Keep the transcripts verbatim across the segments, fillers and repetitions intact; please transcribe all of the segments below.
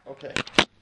Okay.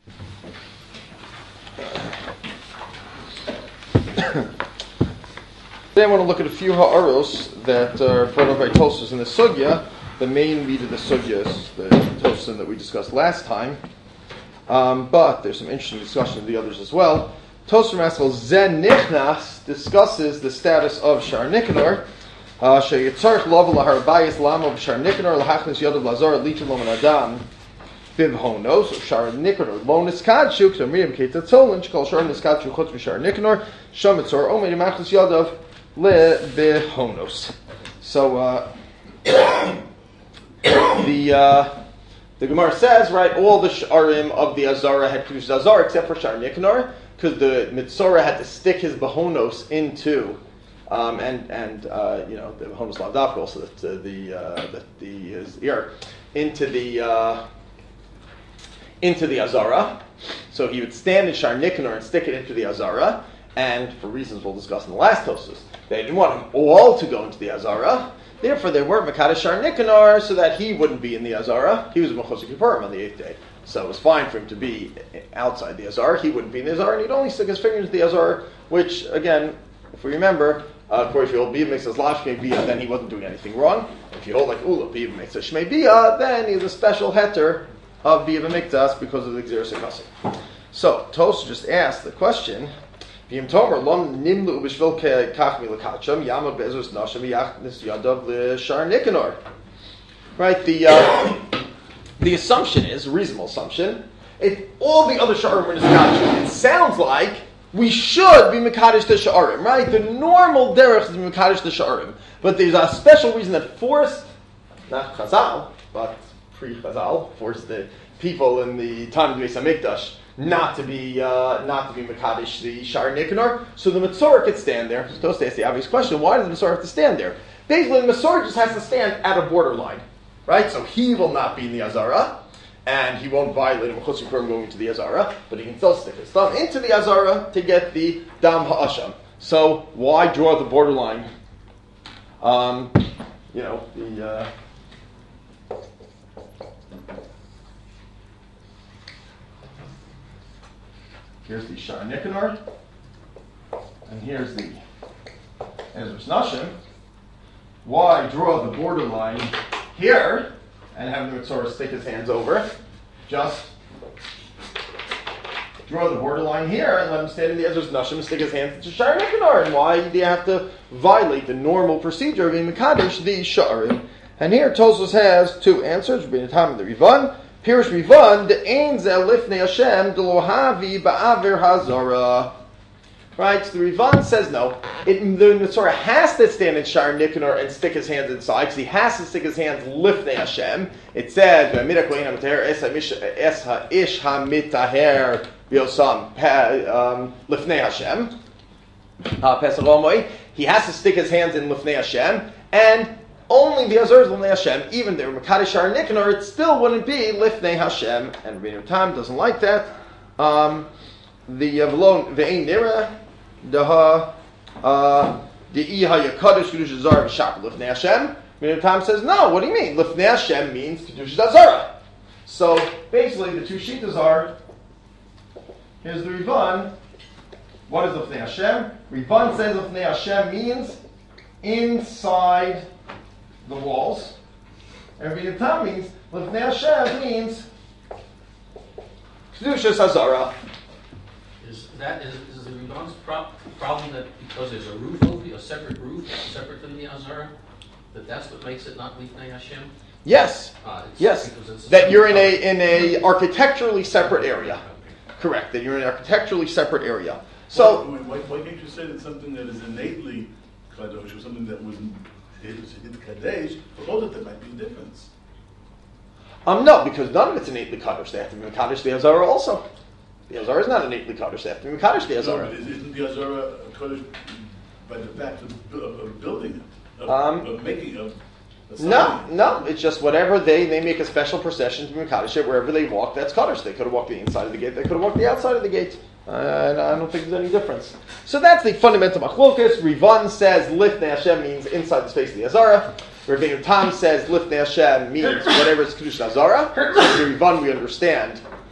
Today I want to look at a few ha'aros that are brought up by Tosfos in the Sugya. The main meat of the Sugya is the Tosfos that we discussed last time. Um, but there's some interesting discussion of the others as well. Tosfos Maskell Zen Nichnas discusses the status of Shar Nikanor. Sheyitzarch Lov Laharbayis Lamo Shar Nikanor Lahachnis Yodav Lazar Litin Loman Adam. Bivhonos, Shar Nikanor, Lo Niskadshu, Miriam Ketatolin, Shkol Shar Niskadshu, Chutz Shar Nikanor, Shamitzor, Omer Yamachlis Yadav, Le Bivhonos. So, uh, the, uh, the Gemara says, right, all the Sharim of the Azara had Kedush Azar except for Shar Nikanor, because the Mitzora had to stick his Behonos into, um, and, and, uh, you know, the Behonos Lavdafka, also the, the, uh, the, the, his ear, into the, uh, into the Azara. So he would stand in Shar Nikanor and stick it into the Azara, and for reasons we'll discuss in the last Tosfos, they didn't want him all to go into the Azara. Therefore, they weren't Mekadosh Shar Nikanor so that he wouldn't be in the Azara. He was Mechosek Kippurim on the eighth day. So it was fine for him to be outside the Azara. He wouldn't be in the Azara, and he'd only stick his finger into the Azara, which, again, if we remember, uh, of course, if you hold Biyah makes a Lav Shmei Biyah, then he wasn't doing anything wrong. If you hold like Ula, Biyah makes a Shmei Biyah, then he's a special heter of Biyah Mikdas because of the Gzeres HaKasim. So, Tos just asked the question, V'yim Tomer, Lom Nimlu B'shvil Kach Milakacham, Yamad Be'ezos Nasham Yachnis Yadav L'Shar Nikanor. Right, the, uh, the assumption is, a reasonable assumption, if all the other Sharim were Nizkachim, it sounds like we should be Mekadosh the Sharim, right? The normal derech is Mekadosh the Sharim. But there's a special reason that forced, not Chazal, but pre-Chazal, forced the people in the time of the Beis HaMikdash not to be uh, not to be Mekadosh the Shar Nikanor, so the Metzora could stand there. So Tosfos asks the obvious question: why does the Metzora have to stand there? Basically, the Metzora just has to stand at a borderline, right? So he will not be in the Azara, and he won't violate a Mechutz Yippurim going into the Azara, but he can still stick his thumb into the Azara to get the Dam Ha'asham. So why draw the borderline? Um, you know the. Uh, Here's the Shar Nikanor, and here's the Ezras Nashim. Why draw the borderline here and have the Metzora stick his hands over? Just draw the borderline here and let him stand in the Ezras Nashim and stick his hands into Shar Nikanor. And why do you have to violate the normal procedure of being Mekadosh the Sharim? And here Tosfos has two answers, Rabbeinu Tam and the Rivan. Pirush Rivan, the Ein Zel Lifnei Hashem, the Lohavi Ba'aver Hazara. Right, so the Rivan says no. It, the Metzora has to stand in Shar Nikanor and stick his hands inside, because he has to stick his hands Lifnei Hashem. It says, Es Ha'ish HaMitaher Yosam Lifnei Hashem. Pesach Omoi. He has to stick his hands in Lifnei Hashem, and only the Azar is Lifnei Hashem. Even there, Mekadosh Shar Nikanor, it still wouldn't be Lifnei Hashem. And Rabbeinu Tam doesn't like that. Um, the Avalon Ve'ein Nira Daha the Iha Yakadosh Kedush Azar V'Shak Lifnei Hashem. Rabbeinu Tam says no. What do you mean? Lifnei Hashem means Kedush Azara. So basically, the two shitas are. Here's the Rivan. What is Lifnei Hashem? Rivan says Lifnei Hashem means inside the walls. And Rabbeinu Tam means Lifnei Hashem means Kedushas Hazara. Is that is, is the Rivan's pro- problem that because there's a roof over you, a separate roof, separate from the Azara, that that's what makes it not Lifnei Hashem? Yes. Ah, it's yes. It's that you're in a in a architecturally separate area. Okay. Correct. That you're in an architecturally separate area. So why, why, why can't you say that something that is innately kadosh or something that was hit kadesh, for both of them might be a difference? Um, no, because none of it's innately kadosh. They have to be mekadosh the Azara also. The Azara is not innately kadosh. They have to be mekadosh the Azara. No, but isn't the Azara kadosh by the fact of, of, of building it, of, um, of making of No, no, it's just whatever they, they make a special procession to Mekadosh it, wherever they walk, that's Kaddish. They could have walked the inside of the gate, they could have walked the outside of the gate. Uh, and I don't think there's any difference. So that's the fundamental machlokas. Rivan says Lifnei Hashem means inside the space of the Azara. Rabbeinu Tam says Lifnei Hashem means whatever is Kedush Azara. So Rivan we understand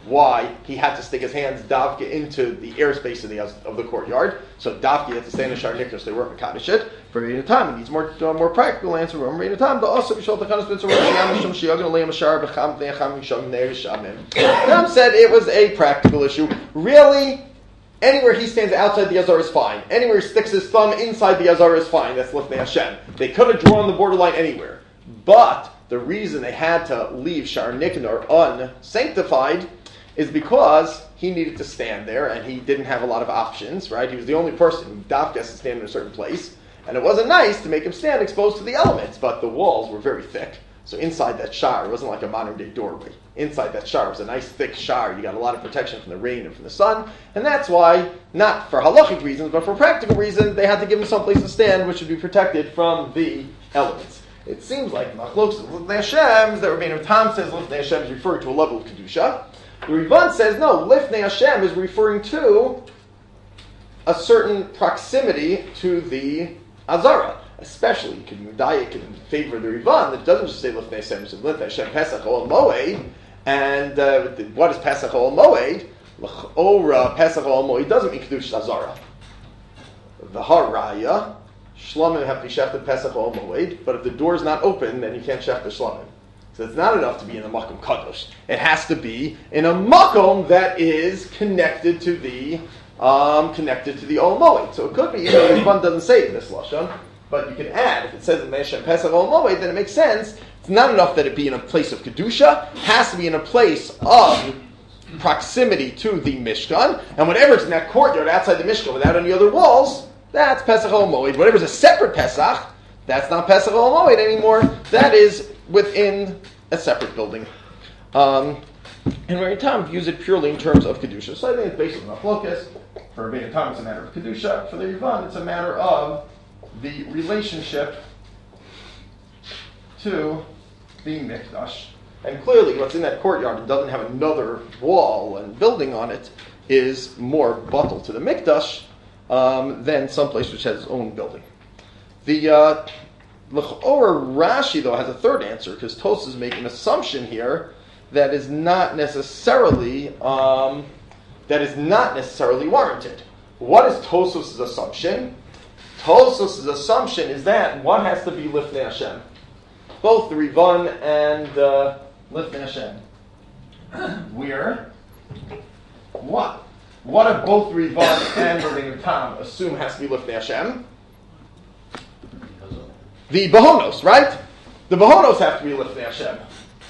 why he had to stick his hands davka into the airspace of the of the courtyard. So davka had to stand in Shar Nikner, so they weren't mekadosh it. For Reina Tam, it needs more uh, more practical answer. Remember Reina Tam, the also b'shol takanas b'tzor shiyam shiyagin leim shar b'cham v'echam yisham neir shamim. Tam said it was a practical issue. Really, anywhere he stands outside the Azar is fine. Anywhere he sticks his thumb inside the Azar is fine. That's Lifnei Hashem. They could have drawn the borderline anywhere, but the reason they had to leave Shar Nikner unsanctified is because he needed to stand there and he didn't have a lot of options, right? He was the only person who dafka has to stand in a certain place. And it wasn't nice to make him stand exposed to the elements, but the walls were very thick. So inside that shar, it wasn't like a modern day doorway. Inside that shar was a nice thick shar. You got a lot of protection from the rain and from the sun. And that's why, not for halachic reasons, but for practical reasons, they had to give him some place to stand which would be protected from the elements. It seems like Machlokes of Lifnei Hashem, that Rabbeinu Tam says Lifnei Hashem is referring to a level of Kedusha. The Rivan says, no, Lifnei Hashem is referring to a certain proximity to the Azara. Especially, you can medayik in favor of the Rivan that doesn't just say Lifnei Hashem, it says Lifnei Hashem Pesach Ol Moed. And uh, what is Pesach Ol Moed? L'chora Pesach Ol Moed doesn't mean Kedusha Azara. The Haraya, Shlomim have to be shafted Pesach Ol Moed, but if the door is not open, then you can't shaft the Shlomim. So it's not enough to be in a makom kadosh. It has to be in a makom that is connected to the um, connected to the Ol Moed. So it could be, even though the Rivan doesn't say it in this lashon, but you can add, if it says in Meshem Pesach Ol Moed, then it makes sense. It's not enough that it be in a place of kedusha. It has to be in a place of proximity to the Mishkan, and whatever's in that courtyard outside the Mishkan without any other walls, that's Pesach Ol Moed. Whatever's a separate Pesach, that's not Pesach Ol Moed anymore. That is within a separate building. Um, and Rabbeinu Tam views it purely in terms of Kedusha. So I think it's based on Machlokas. For Rabbeinu Tam, it's a matter of Kedusha. For the Rivan, it's a matter of the relationship to the Mikdash. And clearly, what's in that courtyard and doesn't have another wall and building on it is more buttal to the Mikdash um, than someplace which has its own building. The uh, L'ch'ora Rashi, though, has a third answer, because Tosfos is making an assumption here that is not necessarily um, that is not necessarily warranted. What is Tosfos' assumption? Tosfos' assumption is that one has to be Lifnei Hashem. Both the Rivan and uh, Lifnei Hashem. Where? What? What if both Rivan and Rabbeinu Tam assume has to be Lifnei Hashem? The Bahonos, right? The Bahonos have to be Lifnei Hashem.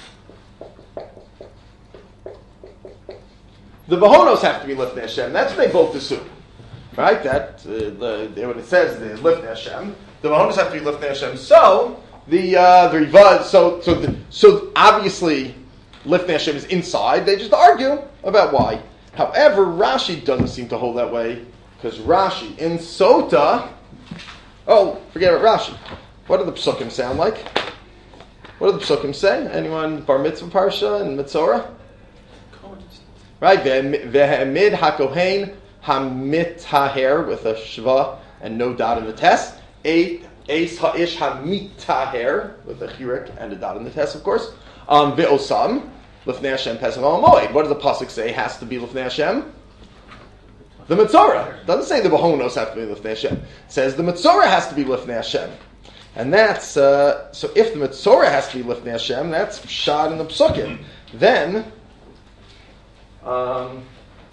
The Bahonos have to be Lifnei Hashem. That's what they both assume, right? That uh, the, when it says the Lifnei Hashem, the Bahonos have to be Lifnei Hashem. So the uh, the Riva, so so the, so obviously Lifnei Hashem is inside. They just argue about why. However, Rashi doesn't seem to hold that way, because Rashi in Sota. Oh, forget about Rashi. What do the psukim sound like? What do the psukim say? Anyone bar mitzvah parsha and mitzorah? Right, ve'emid hakohen hamitaher with a shva and no dot in the test. Eight ace ha'ish hamitaher with a chirik and a dot in the test, of course. Um, ve'osam lifnei Hashem pesach al moed. What does the pasuk say has to be lifnei Hashem? The mitzorah. Doesn't say the bahonos have to be lifnei Hashem. It says the mitzorah has to be lifnei Hashem. And that's, uh, so if the Mitzorah has to be Lifnei Hashem, that's shad in the Psukim. Then, um,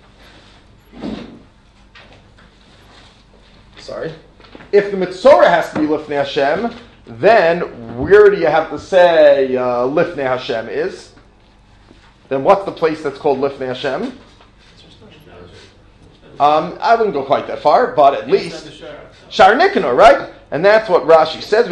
sorry, if the Mitzorah has to be Lifnei Hashem, then where do you have to say uh, Lifnei Hashem is? Then what's the place that's called Lifnei Hashem? Um, I wouldn't go quite that far, but at least Shar Nikanor, right? And that's what Rashi says.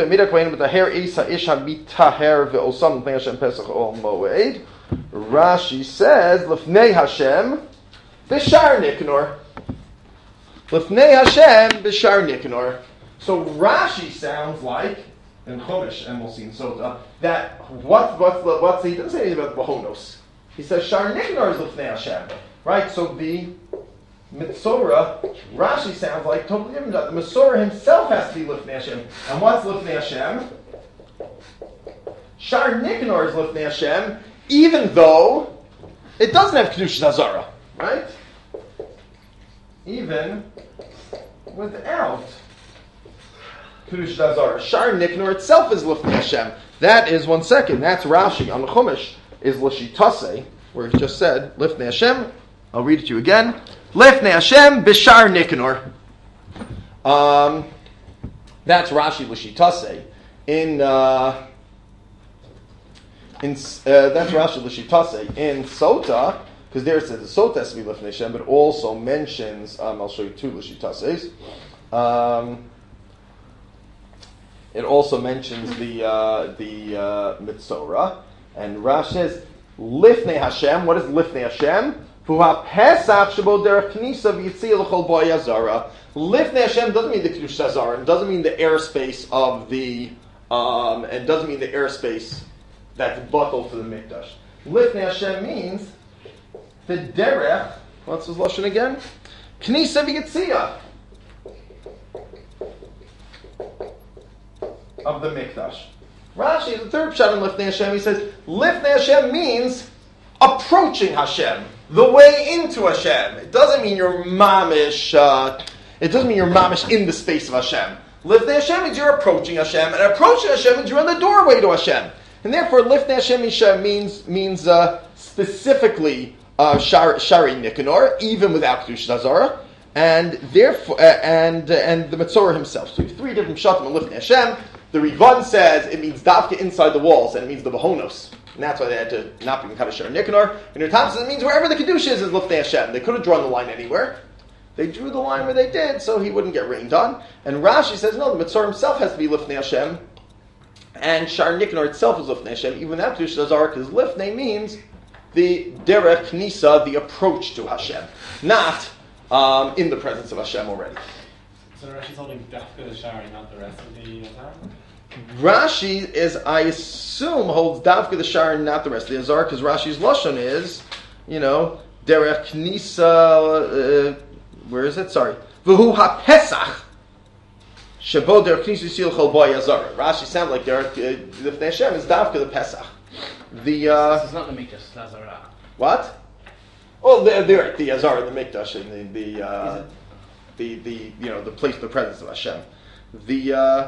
Rashi says, Lifnei Hashem b'shar Nikanor. Lifnei Hashem b'shar Nikanor. So Rashi sounds like in Chumash, and we'll see in Sota, that what what's the, what's the, he doesn't say anything about the Bahonos. He says Shar Nikanor is Lifnei Hashem, right? So the Mitzorah, Rashi sounds like totally different. The Mitzorah himself has to be Lifnei Hashem. And what's Lifnei Hashem? Shar Nikanor is Lifnei Hashem, even though it doesn't have Kedusha Azara, right? Even without Kedusha Azara. Shar Niknor itself is Lifnei Hashem. That is, one second, that's Rashi on the Chumash, is Lashitase, where he just said, Lifnei Hashem. I'll read it to you again. Lifnei Hashem b'Shar Niknor. Um, that's Rashi Lashitase. In, uh, in uh, that's Rashi Lashitase. In Sota, because there it says the Sota has to be Lifnei Hashem, but also mentions, um, I'll show you two Lashitases. Um, It also mentions the uh, the uh, Mitzorah, and Rashi says Lifnei Hashem. What is Lifnei Hashem? Fuha Pesach shebo derech knisa v'yitzia l'chol boy azara. Lifnei Hashem doesn't mean the Kedusha Azara, and doesn't mean the airspace of the, um, and doesn't mean the airspace that's bottled for the mikdash. Lifnei Hashem means the derech. What's his lashon again? Knisa v'yitzia of the mikdash. Rashi, the third pshat in Lifnei Hashem, he says Lifnei Hashem means approaching Hashem, the way into Hashem. It doesn't mean you're mamish. Uh, it doesn't mean you're mamish in the space of Hashem. Lifnei Hashem means you're approaching Hashem, and approaching Hashem means you're in the doorway to Hashem. And therefore, Lifnei Hashem means means uh, specifically uh, Shari Nikanor, even without Kedusha Azara, and therefore uh, and uh, and the Metzorah himself. So we have three different pshatim in Lifnei Hashem. The Rivan says it means davka inside the walls, and it means the Bahonos. And that's why they had to not be Mekadosh Shar Nikanor. And your Tom says it means wherever the Kedusha is, is Lifnei Hashem. They could have drawn the line anywhere. They drew the line where they did, so he wouldn't get rained on. And Rashi says, no, the Mitzvah himself has to be Lifnei Hashem. And Shar Nikanor itself is Lifnei Hashem. Even that Kedusha Azara, because Lifnei means the Derech Knisa, the approach to Hashem. Not um, in the presence of Hashem already. So Rashi's holding Dafka the Shari, not the rest of the Azar? Rashi is, I assume, holds Davka the Shar and not the rest of the Azar, because Rashi's Lashon is, you know, Derech Knisa, uh, where is it? Sorry. V'hu ha-Pesach, shebo Derech Knisa Yisil Chol Boy Azar. Rashi sounds like Derech, uh, Lifnei Hashem is Davka the Pesach. The, uh... This is not the Mikdash, it's Azara. What? Oh, the, the, the Azar and the Mikdash, and the, the, uh, the, the, you know, the place, the presence of Hashem. The, uh...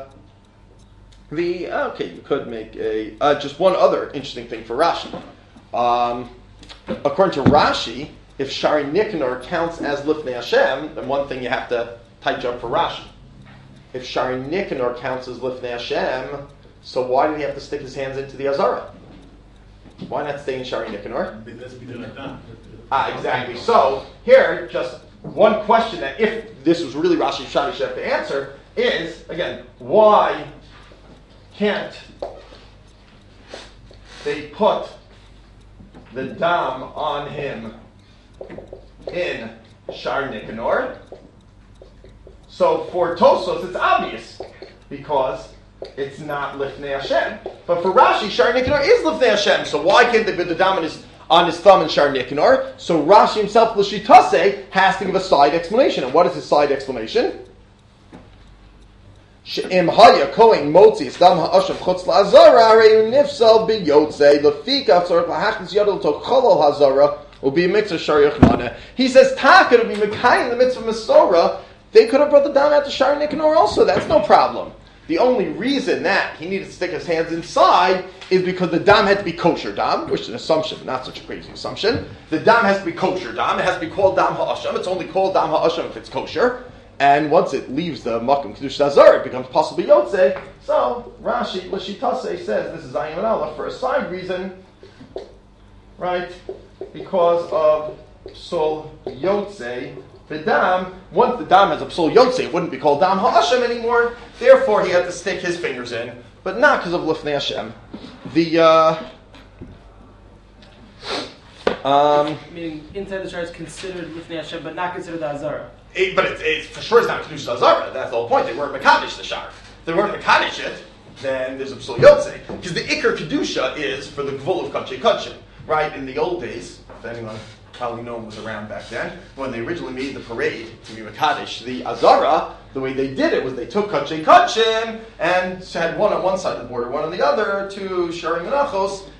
The okay, you could make a uh, just one other interesting thing for Rashi. Um, according to Rashi, if Shari Nikanor counts as Lifnei Hashem, then one thing you have to tight up for Rashi. If Shari Nikanor counts as Lifnei Hashem, so why did he have to stick his hands into the Azara? Why not stay in Shari Nikanor? Ah, exactly. So here, just one question that if this was really Rashi Shari should have to answer is again why can't they put the dam on him in Shar Nikanor? So for Tosos, it's obvious because it's not Lifnei Hashem. But for Rashi, Shar Nikanor is Lifnei Hashem. So why can't they put the dam on his, on his thumb in Shar Nikanor? So Rashi himself, L'shitase, has to give a side explanation. And what is his side explanation? She'im haya kohen motzi stam ha'ashav chutz la'azara harei nifsal b'yotzei lefika tzorach lahachnis yadol to cholol hazara will be a mitzvah shar yochmana. He says taka to be mekayim the mitzvah Mesorah. They could have brought the dam out to Shar Nikanor also. That's no problem. The only reason that he needed to stick his hands inside is because the dam had to be kosher dam, which is an assumption, not such a crazy assumption. The dam has to be kosher dam. It has to be called dam ha'asham. It's only called dam ha'asham if it's kosher. And once it leaves the Makom Kedusha Azar, it becomes possibly Yotzei. So Rashi, L'shitase, says this is Ayim and Allah for a side reason, right? Because of Psul Yotzei, the dam. Once the dam has a Psul Yotzei, it wouldn't be called Dam Ha'ashem anymore. Therefore, he had to stick his fingers in, but not because of Lifnei Hashem. The uh, um, meaning inside the Shari is considered Lifnei Hashem, but not considered the Azara. It, but it's, it's for sure it's not Kedusha Azara. That's the whole point. They weren't Mekadesh the Shar. If they weren't Mekadesh it, then there's a Psul Yotzei. Because the Iker Kedusha is for the Gvul of Kachay Kachay. Right? In the old days, if anyone probably no one was around back then, when they originally made the parade to be Mekadesh, the Azara, the way they did it was they took Kachay Kachay and had one on one side of the border, one on the other, two Sharim Menachos,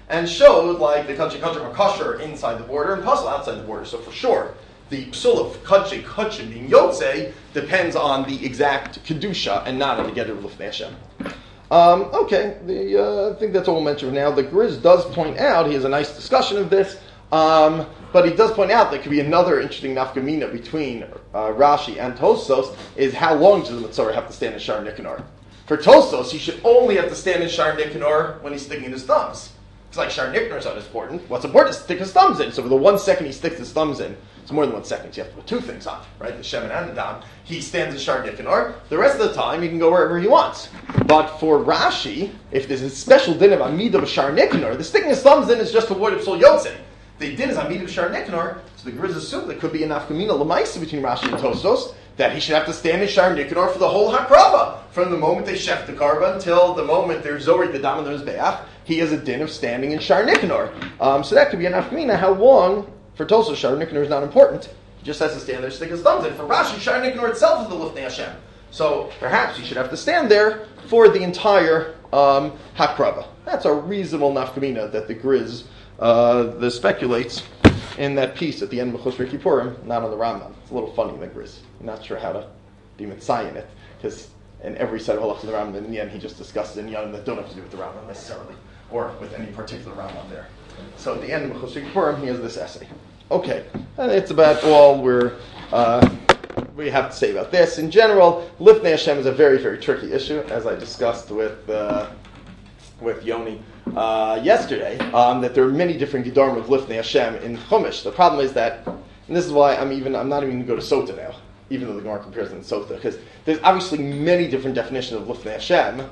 and showed like the Kachik Kachik are kosher inside the border and puzzle outside the border. So for sure, the psul of Kachik Kachik being Yotze depends on the exact Kedusha and not on the Geder of Lifnei Hashem. Um, okay, the, uh, I think that's all we'll mention for now. The Griz does point out, he has a nice discussion of this, um, but he does point out there could be another interesting nafkamina between uh, Rashi and Tosfos, is how long does the Metzora have to stand in Shar Nikanor? For Tosfos, he should only have to stand in Shar Nikanor when he's sticking his thumbs. It's like Shar Nikanor is not important. What's important is to stick his thumbs in. So for the one second he sticks his thumbs in, it's more than one second, so you have to put two things on, right? The Shemin and the Dam. He stands in Shar Nikanor. The rest of the time, he can go wherever he wants. But for Rashi, if there's a special din of Amida of Shar Nikanor, the sticking his thumbs in is just to avoid Psul Yotze. The din is Amida of Shar Nikanor, so the Griz assume there could be an Afkamina Lamaisa between Rashi and Tosfos, that he should have to stand in Shar Nikanor for the whole Hakrava. From the moment they shef the karba until the moment there's Zori the Dam and there's Be'ach, he has a din of standing in Shar Nikanor. Um, so that could be an Afkamina. How long? For Tosfos, Shar Nikanor is not important. He just has to stand there, stick his thumbs in. For Rashi, Shar Nikanor itself is the Lifnei Hashem. So perhaps he should have to stand there for the entire um, Hakrava. That's a reasonable nafkamina that the Griz uh, the speculates in that piece at the end of Chosrei Kippurim, not on the Rambam. It's a little funny in the Griz. I'm not sure how to be Mitzay in it, because in every set of halachas in the Rambam, in the end, he just discusses in Yom that don't have to do with the Rambam necessarily, or with any particular Rambam there. So at the end of Chosrei Kippurim, he has this essay. Okay, and it's about all we're uh, we have to say about this. In general, Lifnei Hashem is a very, very tricky issue, as I discussed with uh, with Yoni uh, yesterday. Um, that there are many different gedarim of Lifnei Hashem in Chumash. The problem is that, and this is why I'm even I'm not even going to go to Sota now, even though the Gemara compares them to Sota, because there's obviously many different definitions of Lifnei Hashem,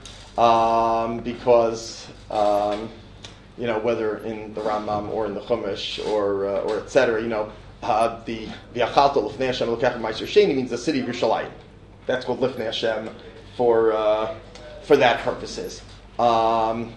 um, because. Um, You know, whether in the Rambam or in the Chumash or uh, or et cetera. You know, uh, the the Achalta Lifnei Hashem Lokach Ma'aser Sheni means the city of Yerushalayim. That's called Lifnei Hashem for uh, for that purposes. Um,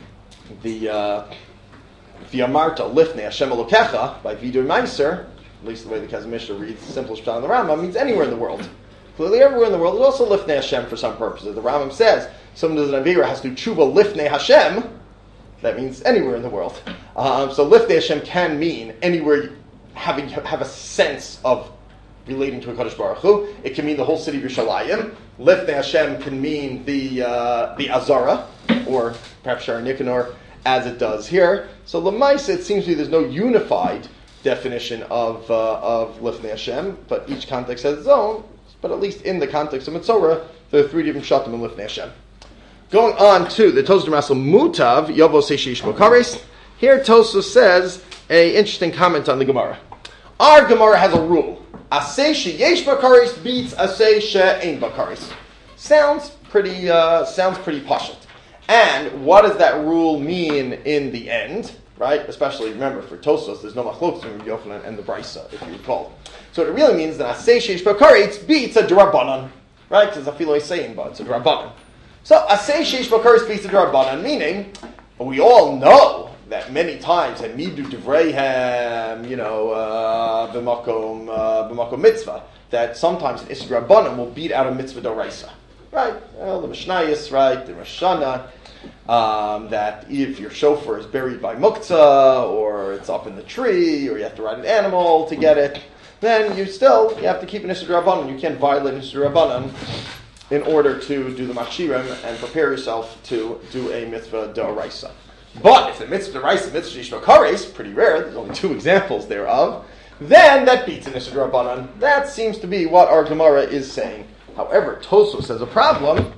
the uh, the Amarta Lifnei Hashem Lokecha by Vidur Meiser, at least the way the Chazon Mishnah reads, the simplest Pshat in the Rambam, means anywhere in the world. Clearly, everywhere in the world is also Lifnei Hashem for some purposes. The Rambam says someone who does an Avira has to do tshuva Lifnei Hashem. That means anywhere in the world. Um, so Lifnei Hashem can mean anywhere you having have a sense of relating to a Kadosh Baruch Hu. It can mean the whole city of Yerushalayim. Lifnei Hashem can mean the uh, the Azara, or perhaps Shar Nikanor, as it does here. So Lamaisa, it seems to me there's no unified definition of uh, of Lifnei Hashem, but each context has its own. But at least in the context of Metzora, there are three different shatim in Lifnei Hashem. Going on to the Tosfos Masel Mutav Yovo Seish Bokares. Here Tosfos says a interesting comment on the Gemara. Our Gemara has a rule: Asay sheyesh bakaris beats asay she'ein bakaris. Sounds pretty. Uh, sounds pretty pashut. And what does that rule mean in the end? Right? Especially remember for Tosfos, there's no machlokes between Yochanan and the Brisa, if you recall. So what it really means is that asay sheyesh bakaris beats a drabanan. Right? Because a filo is saying, but it's a drabanan. So, asay sheish bakaris beats the drabanan, meaning we all know that many times and midu devreihem, you know, uh, b'makom uh, b'makom mitzvah, that sometimes an isra drabanan will beat out a mitzvah doraisa, right? Well, the Mishnayos, right? The Rosh Hashanah, um, that if your shofar is buried by muktzah, or it's up in the tree, or you have to ride an animal to get it, then you still you have to keep an isra drabanan. You can't violate an isra drabanan in order to do the machshirim and prepare yourself to do a mitzvah d'oraisa. But if the mitzvah d'oraisa, mitzvah sheish bakaris, pretty rare, there's only two examples thereof, then that beats an isra drabanan. That seems to be what our Gemara is saying. However, Tosfos has a problem.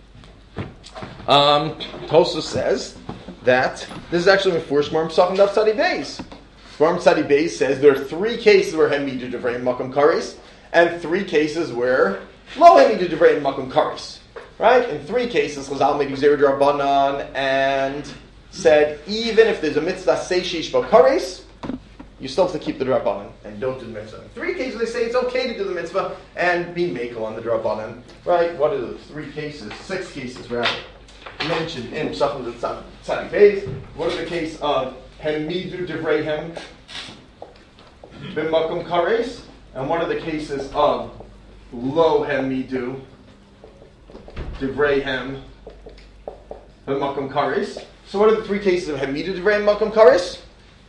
Um, Tosfos says that this is actually Mefurish Gemara Pesachim Daf Tzadi Beis. Gemara Tzadi Beis says there are three cases where hem midu devrei makom karis, and three cases where lo hem midu devrei makom karis. Right? In three cases, Chazal made Gzeira D'Rabbanan and said even if there's a mitzvah seishish bakaris, you still have to keep the D'Rabbanan and don't do the mitzvah. In three cases, they say it's okay to do the mitzvah and be makel on the D'Rabbanan. Right? What are the three cases? Six cases, rather, mentioned in Pesachim Tzadi Beis. What are the case of hem midu devreihem b'makom kares, and what are the cases of lo hem midu devreihem b'makom kares? So what are the three cases of Hamida Divrei Makom Karis?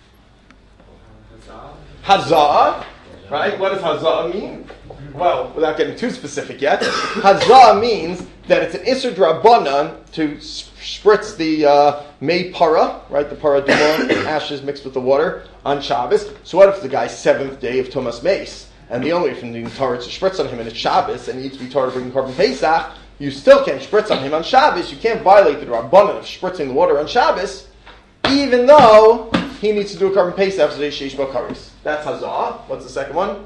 Hazah, right? What does Hazah mean? Well, without getting too specific yet, Hazah means that it's an Isser Drabanan to spritz the uh, May Para, right? The Para Dumon, ashes mixed with the water on Shabbos. So what if the guy's seventh day of Tumas Mace, and the only way from the Torah to spritz on him and it's Shabbos, and he needs to be Torah bringing Korban Pesach, you still can't spritz on him on Shabbos. You can't violate the Rabbanan of spritzing the water on Shabbos, even though he needs to do a Korban Pesach after the Sheish Bakaris. That's Hazah. What's the second one?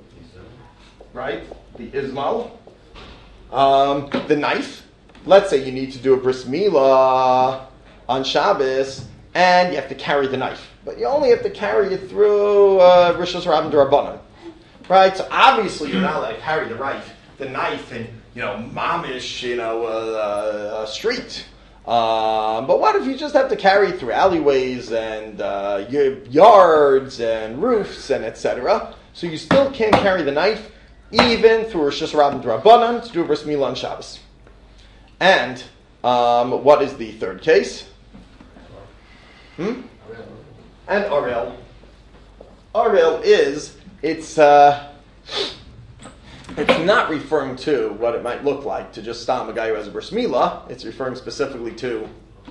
Right? The Ismail. Um, the knife. Let's say you need to do a Bris Milah on Shabbos, and you have to carry the knife. But you only have to carry it through uh, Rishos Rabban D'Rabbanan. Right? So obviously you're not allowed to carry the knife, the knife in, you know, mamish, you know, uh, uh, street. Um, but what if you just have to carry it through alleyways and uh, yards and roofs and et cetera? So you still can't carry the knife, even through Rosh Hashanah D'Rabbanan, to do a Bris Milah on Shabbos. And um, what is the third case? Hmm? And Arel. Arel is, it's uh, it's not referring to what it might look like to just stam a guy who has a Bris Milah. It's referring specifically to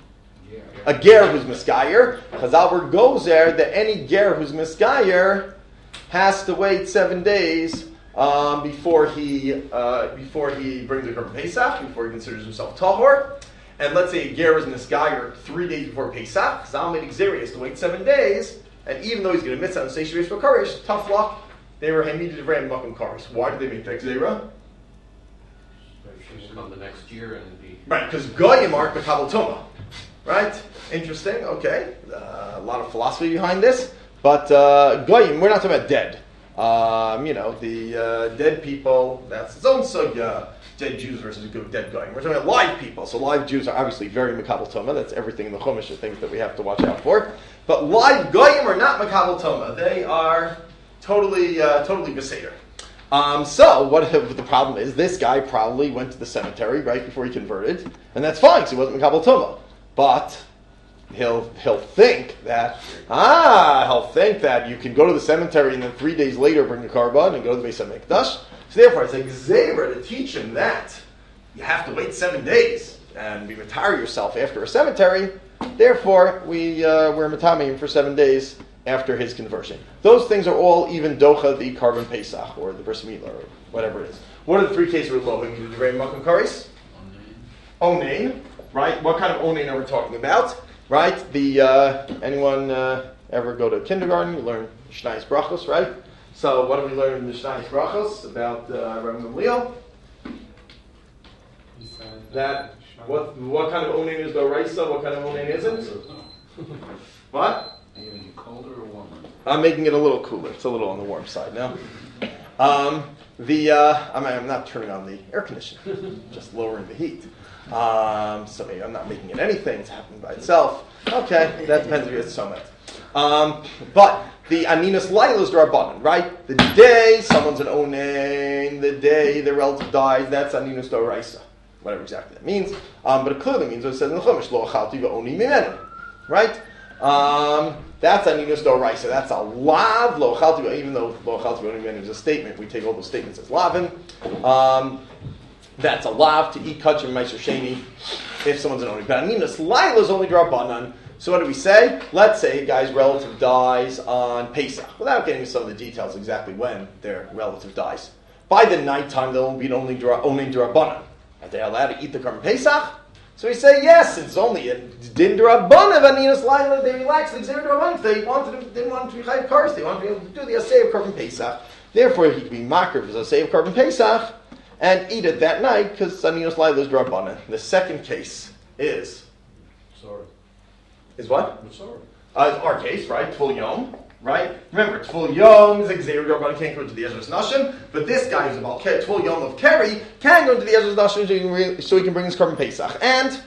a ger who's misgayer. Chazal word goes there that any ger who's misgayer has to wait seven days um, before he uh, before he brings a Korban Pesach, before he considers himself tahor. And let's say a ger is misgayer three days before Pesach. Chazal made exeri has to wait seven days, and even though he's going to mitzvah and say shvish v'karish, tough luck. They were hamid divrei makom karis. Why did they make that exera? Come the next year and be Right, because goyim aren't mekabel tuma. Right? Interesting. Okay, uh, a lot of philosophy behind this. But uh, goyim, we're not talking about dead. Um, you know, the uh, dead people. That's its own sugya. Dead Jews versus dead goyim. We're talking about live people. So live Jews are obviously very mekabel tuma. That's everything in the Chumash, are things that we have to watch out for. But live goyim are not mekabel tuma. They are totally, uh, totally beseder. Um, so what the problem is? This guy probably went to the cemetery right before he converted, and that's fine because he wasn't mekabel tuma. But he'll he'll think that ah he'll think that you can go to the cemetery and then three days later bring the korban and go to the Beis Hamikdash. So therefore, it's like zera to teach him that you have to wait seven days and be retire yourself after a cemetery. Therefore, we uh, we're matamim for seven days after his conversion. Those things are all even docha the Korban Pesach or the Bris Milah or whatever it is. What are the three cases with lohim? The Divrei Makom Karis? Onein. Right? What kind of onein are we talking about? Right? The uh, anyone uh, ever go to kindergarten? You learn Shnayis Brachos, right? So what do we learn in the Shnayis Brachos about uh, Rabbi Gamliel? That what what kind of onein is the Raisa? What kind of onein isn't? What? Even colder or warmer? I'm making it a little cooler. It's a little on the warm side now. Um, the uh, I'm, I'm not turning on the air conditioner, just lowering the heat. Um, so maybe I'm not making it anything. It's happening by itself. Okay, that depends if it's so much. Um, but the Aninas Lailas D'Rabbanan, right? The day someone's an onein, the day their relative dies, that's Aninas D'Oraisa. Whatever exactly that means. Um, but it clearly means what it says in the Chumash, Lo achalti v'oni mimenu. Right? Um, that's Aninus D'Oraisa. That's a lav, lo achalti, even though lo achalti v'oni mimenu is a statement, we take all those statements as lavin. Um, that's a lav to eat kachim meiser sheni if someone's an oni. But Aninus Laila is only D'Rabbanan. So what do we say? Let's say a guy's relative dies on Pesach, without getting into some of the details exactly when their relative dies. By the nighttime, they'll be only D'Rabbanan. Are they allowed to eat the Korban Pesach? So we say, yes, it's only a din D'Rabbanan of Aninas Laila, they relax, they exert D'Rabbanan. They wanted to, didn't want to be Chayav Karis, they wanted to be able to do the Asay of Korban Pesach. Therefore, he could be makar for the Asay of Korban Pesach and eat it that night because Aninas Laila is D'Rabbanan. The second case is... Sorry. Is what? I'm sorry. Uh, it's our case, right? Tful Yom, right? Remember, Tful Yom is Xavier D'Rabbanan, can't go into the Ezra's Nashim, but this guy who's about Tful Yom of Keri can go into the Ezra's Nashim so he can, re- so he can bring his Korban Pesach. And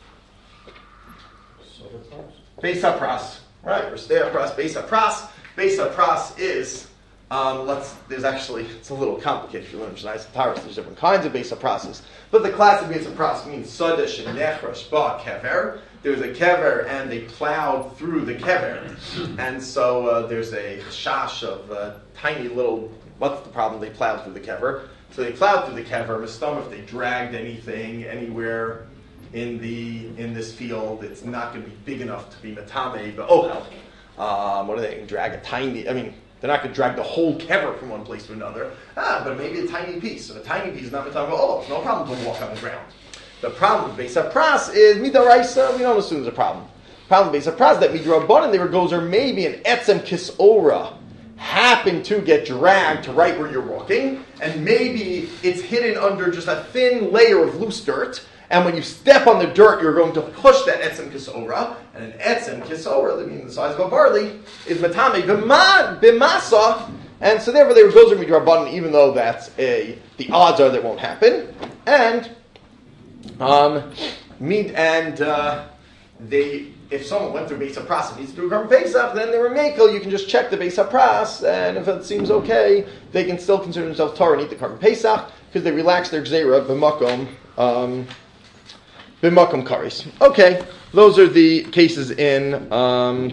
Beis HaPras, right? Beis HaPras, Beis HaPras. Beis HaPras is, um, let's, there's actually, it's a little complicated if you learn Shnayis Taras, there's different kinds of Beis HaPrases. But the classic Beis HaPras means Sodesh and Nechrash Ba Kever, there's a kever and they plowed through the kever. And so uh, there's a shash of uh, tiny little, what's the problem? They plowed through the kever. So they plowed through the kever. Mistam, if they dragged anything anywhere in the in this field, it's not going to be big enough to be matame, but oh hell. Um, what are they going to drag? A tiny, I mean, they're not going to drag the whole kever from one place to another. Ah, but maybe a tiny piece. So a tiny piece is not matame, oh, no problem to walk on the ground. The problem with Beis HaPras is midaraisa, we don't assume there's a problem. The problem with Beis HaPras is that midrabanan, they were goes, or maybe an etzem kisora happen to get dragged to right where you're walking, and maybe it's hidden under just a thin layer of loose dirt, and when you step on the dirt, you're going to push that etzem kisora, and an etzem kisora, that means the size of a barley, is matame b'masa, and so therefore they were gozer midrabanan, even though that's a, the odds are that won't happen, and um, meat and uh, they. If someone went through Beis HaPras and needs to do a Karban Pesach, then they were makel. You can just check the Beis HaPras, and if it seems okay, they can still consider themselves Torah and eat the Karban Pesach because they relax their gzeira b'makom um, b'makom karis. Okay, those are the cases in um,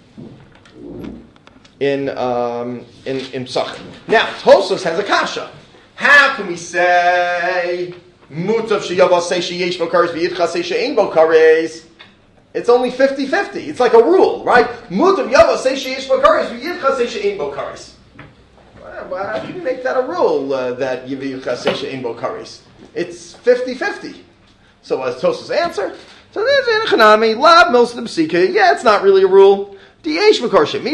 in um, in in Psachim. Now Tosfos has a kasha. How can we say mutav sheyava say sheyesh bo karis v'yidcha say she'ein bo karis? It's only fifty-fifty. It's like a rule, right? Mutav yava say sheyesh bo karis v'yidcha say she'ein bo karis. Well, how do you make that a rule uh, that yidcha say she'ein bo karis? It's fifty-fifty. So what's Tosfos' answer? So there's in Chanami, lab most of the psika. Yeah, it's not really a rule. Really, it's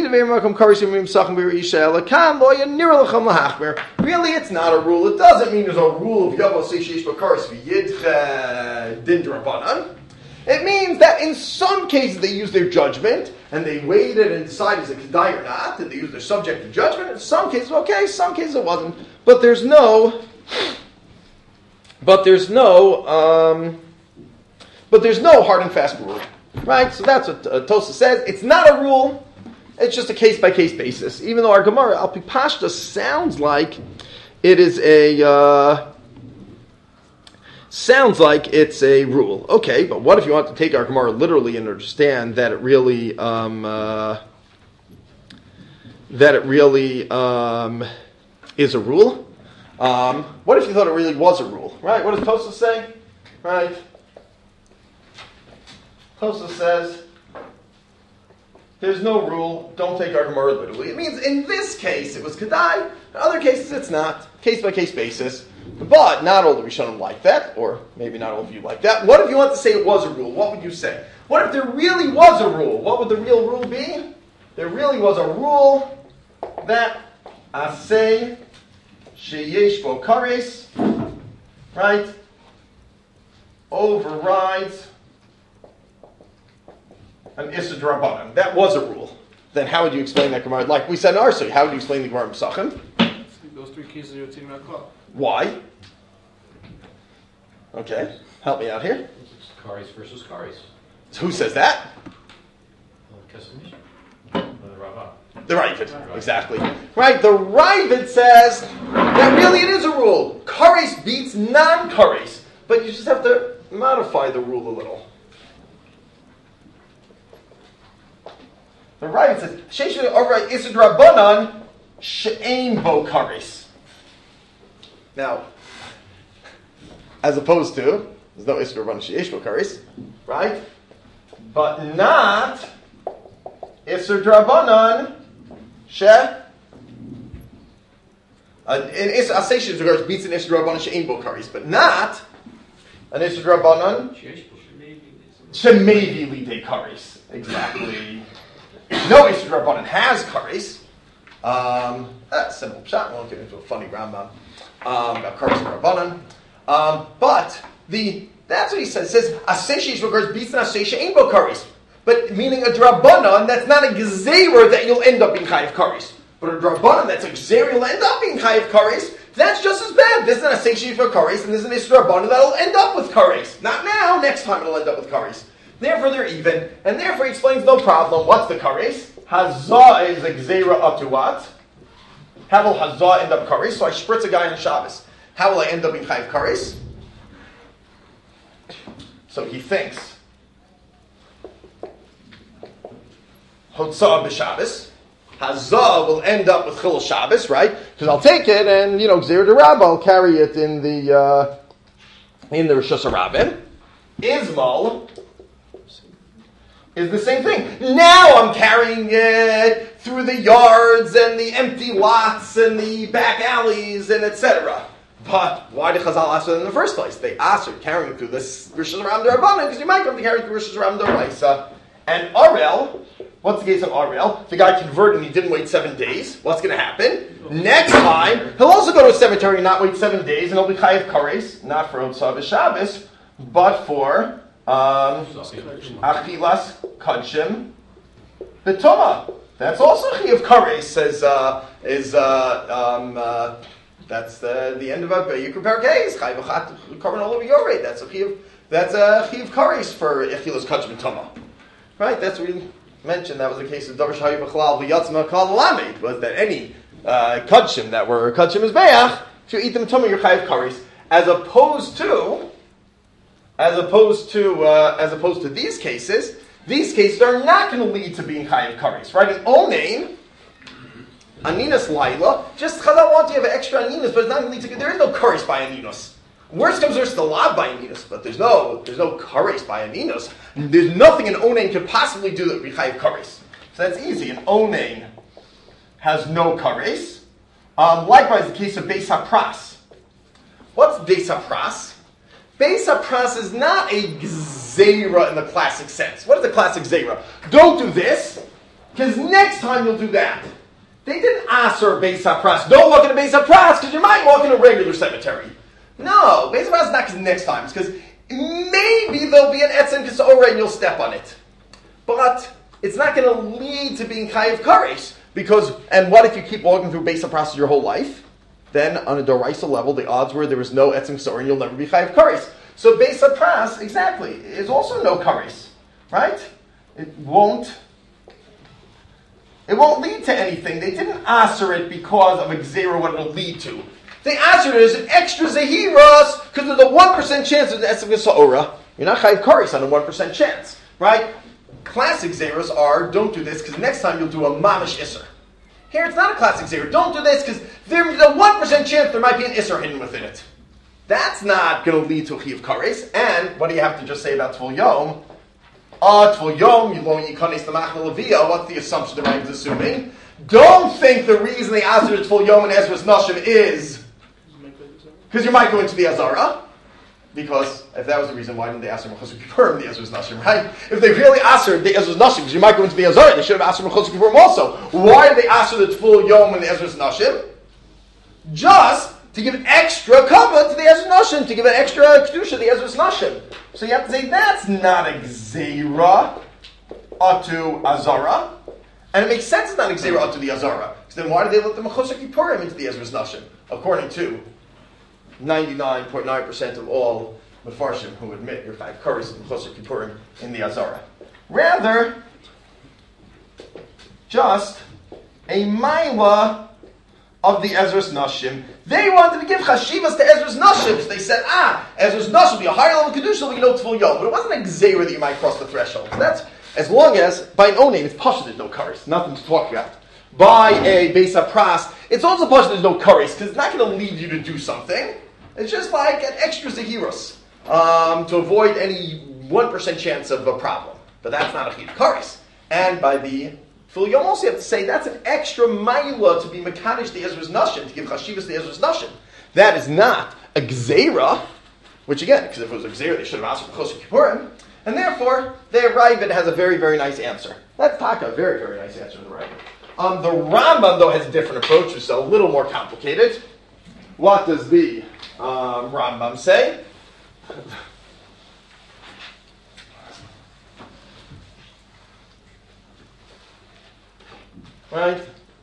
not a rule. It doesn't mean there's a rule of Yavo Seishish Bakaris V'yidche Din Drabanan. It means that in some cases they use their judgment and they weighed it and decided is it kedai or not, and they use their subjective judgment. In some cases, okay, some cases it wasn't. But there's no, but there's no, um, but there's no hard and fast rule. Right, so that's what uh, Tosfos says. It's not a rule; it's just a case by case basis. Even though our Gemara Al Pi Pashta sounds like it is a uh, sounds like it's a rule. Okay, but what if you want to take our Gemara literally and understand that it really um, uh, that it really um, is a rule? Um, what if you thought it really was a rule? Right? What does Tosfos say? Right. Tosfos says, there's no rule, don't take our Gemara literally. It means in this case it was Kedai, in other cases it's not, case by case basis. But not all the Rishonim like that, or maybe not all of you like that. What if you want to say it was a rule? What would you say? What if there really was a rule? What would the real rule be? There really was a rule that Aseh Sheyesh Bo Kares, right, overrides an Issa D'Rabbanan. That was a rule. Then how would you explain that Gemara? Like we said in Arsa, how would you explain the Gemara in Psachim? Those three cases you're taking out club. Why? Okay, help me out here. It's Karis versus Karis. So who says that? Kesemish. The Rava. The Ravid, exactly. Right, the Ravid says that really it is a rule. Kares beats non-Kares, but you just have to modify the rule a little. The Ravid says, Sheish Orvai Issa D'Rabbanan She'ein Bo Kares. Now, as opposed to, there's no Issa D'Rabbanan She'esh Bo Kares, right? But not Issa D'Rabbanan She. Uh, in Issa Aseh She'esh beats an Issa D'Rabbanan She'ein Bo Kares, but not an Issa D'Rabbanan She'mevi Lidei Kares. Exactly. No Issa D'Rabbanan has Kares. Um, that's simple shot. Won't get into a funny Rambam um, about Kares and Rabbanan. Um, but the that's what he says. It says Aseh Sheyesh Bo Kares beats an Aseh She'ein Bo Kares. But meaning a D'Rabbanan, that's not a Gezerah that you'll end up being Chayiv Kares. But a D'Rabbanan that's a Gezerah you'll end up being Chayiv Kares. That's just as bad. This is an Aseh Sheyesh Bo Kares, and this is an Issa D'Rabbanan that'll end up with Kares. Not now. Next time it'll end up with Kares. Therefore they're even, and therefore he explains no problem. What's the Kares? Hazah is a Gezerah up to what? How will Hazah end up Kares? So I spritz a guy on Shabbos. How will I end up in Chayiv Kares? So he thinks Hotzah b'Shabbos. Hazah will end up with Chilul Shabbos, right? Because I'll take it and, you know, Gzeir D'Rabba, I'll carry it in the uh, in the Rosh Hashanah. Ismal is the same thing. Now I'm carrying it through the yards and the empty lots and the back alleys and et cetera. But why did Chazal ask it in the first place? They asked her carrying through this Rosh Hashanah D'Rabbanan because you might have to carry through Rosh Hashanah D'Oraisa. And Arel, what's the case of Arel? The guy converted and he didn't wait seven days. What's going to happen? Next time, he'll also go to a cemetery and not wait seven days, and he'll be Chayiv Kares, not for Hotzah b'Shabbos, but for um, Achilas Kadshim B'Toma. That's also Chayiv Kares, says, uh, is, uh, um, uh, that's the, the end of a Yikra Perkei, Chayiv Achat Karban all over Yoreh. That's a Chayiv, that's a Chayiv Kares for Achilas Kadshim B'Toma. Right, that's what we mentioned. That was the case of Davar Shayu B'Chalal V'Yatzma Kal Lamed, was that any uh, Kadshim that were Kadshim Mizbeach, if you eat them Tumah, you're Chayiv Kares. As opposed to, as opposed to, uh, as opposed to these cases, these cases are not going to lead to being Chayiv Kares. Right, in Onain, Aninas Laila, just Chazal wants you to have extra Aninas, but it's not going to lead to, there is no Kares by Aninas. Worst comes there's still lav by Aninus, but there's no there's no kares by Aninus. There's nothing an onain could possibly do that would be chayiv kares. So that's easy. An onain has no kares. Um, likewise, the case of Beis HaPras. What's Beis HaPras? Beis HaPras is not a gzeira in the classic sense. What is the classic gzeira? Don't do this, because next time you'll do that. They didn't aser Beis HaPras. Don't walk into Beis HaPras, because you might walk in a regular cemetery. No, Beis HaPras is not because next time. It's because maybe there'll be an etzem kisora and you'll step on it. But it's not going to lead to being chayiv kares. Because, and what if you keep walking through Beis HaPras your whole life? Then on a doraisa level, the odds were there was no etzem kisora and you'll never be chayiv kares. So Beis HaPras, exactly, is also no kares. Right? It won't, it won't lead to anything. They didn't aser it because of a gzeira what it'll lead to. They answered it as an extra zahiras because of the one percent chance of the etzem kisora. You're not chayiv kares on a one percent chance, right? Classic zeros are don't do this because next time you'll do a mamish isser. Here it's not a classic zero. Don't do this because there's a one percent chance there might be an isser hidden within it. That's not going to lead to a chayiv kares. And what do you have to just say about Tvul Yom? Ah, Tvul Yom, you won't yikanes the machal leviyah. What's the assumption the Rambam is assuming? Don't think the reason they answered to Tvul Yom and Ezras Nashim is because you might go into the Azara. Because if that was the reason, why didn't they ask him Mechosek Kippurim, the Ezras Nashim, right? If they really asked her the Ezras Nashim, because you might go into the Azara, they should have asked her Mechosek Kippurim also. Why did they ask her the Tvul Yom and the Ezras Nashim? Just to give extra cover to the Ezras Nashim, to give an extra kedusha to the Ezras Nashim. So you have to say that's not a gzeira atu Azara, and it makes sense it's not a gzeira atu the Azara. So then why did they let the Mechosek Kippurim into the Ezras Nashim? According to ninety-nine point nine percent of all Mefarshim who admit your five kares and Mechosek Kippurim in the Azara. Rather, just a maila of the Ezras Nashim. They wanted to give chashivas to Ezras Nashim. So they said, ah, Ezras Nashim will be a higher level kedusha, we can know Tvul Yom. But it wasn't a gzeira that you might cross the threshold. So that's, as long as, by an onaim, it's pashut, there's no kares. Nothing to talk about. By a Beis HaPras, it's also pashut, there's no kares, because it's not going to lead you to do something. It's just like an extra zahiros um, to avoid any one percent chance of a problem. But that's not a chayiv kares. And by the Tvul Yom also you have to say that's an extra maila to be mekadosh the Ezras Nashim, to give chashivas the Ezras Nashim. That is not a gzeira, which again, because if it was a gzeira, they should have asked for Mechosek Kippurim. And therefore, the Ravid has a very, very nice answer. That's taka, a very, very nice answer, the Ravid. Um, the Rambam, though, has a different approach, which is a little more complicated. What does the Um, Rambam say? Right?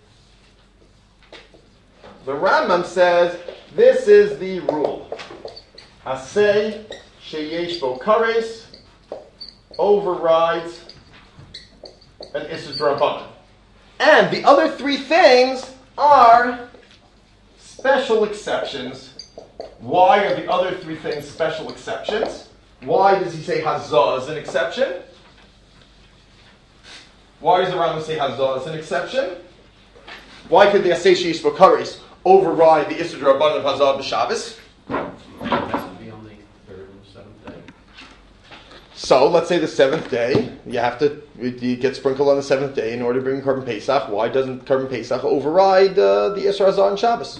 The Rambam says this is the rule. Asay sheyesh bo kares overrides an Issur D'Rabbanan. And the other three things are special exceptions. Why are the other three things special exceptions? Why does he say Hazah is an exception? Why does the Rambam say Hazah is an exception? Why could the Asay Sheish Bakaris override the Issur Rabbanan of Hazah b'Shabbos? It has to be on the third and seventh day. So let's say the seventh day, you have to you get sprinkled on the seventh day in order to bring Korban Pesach. Why doesn't Korban Pesach override uh, the Issur Hazah on Shabbos?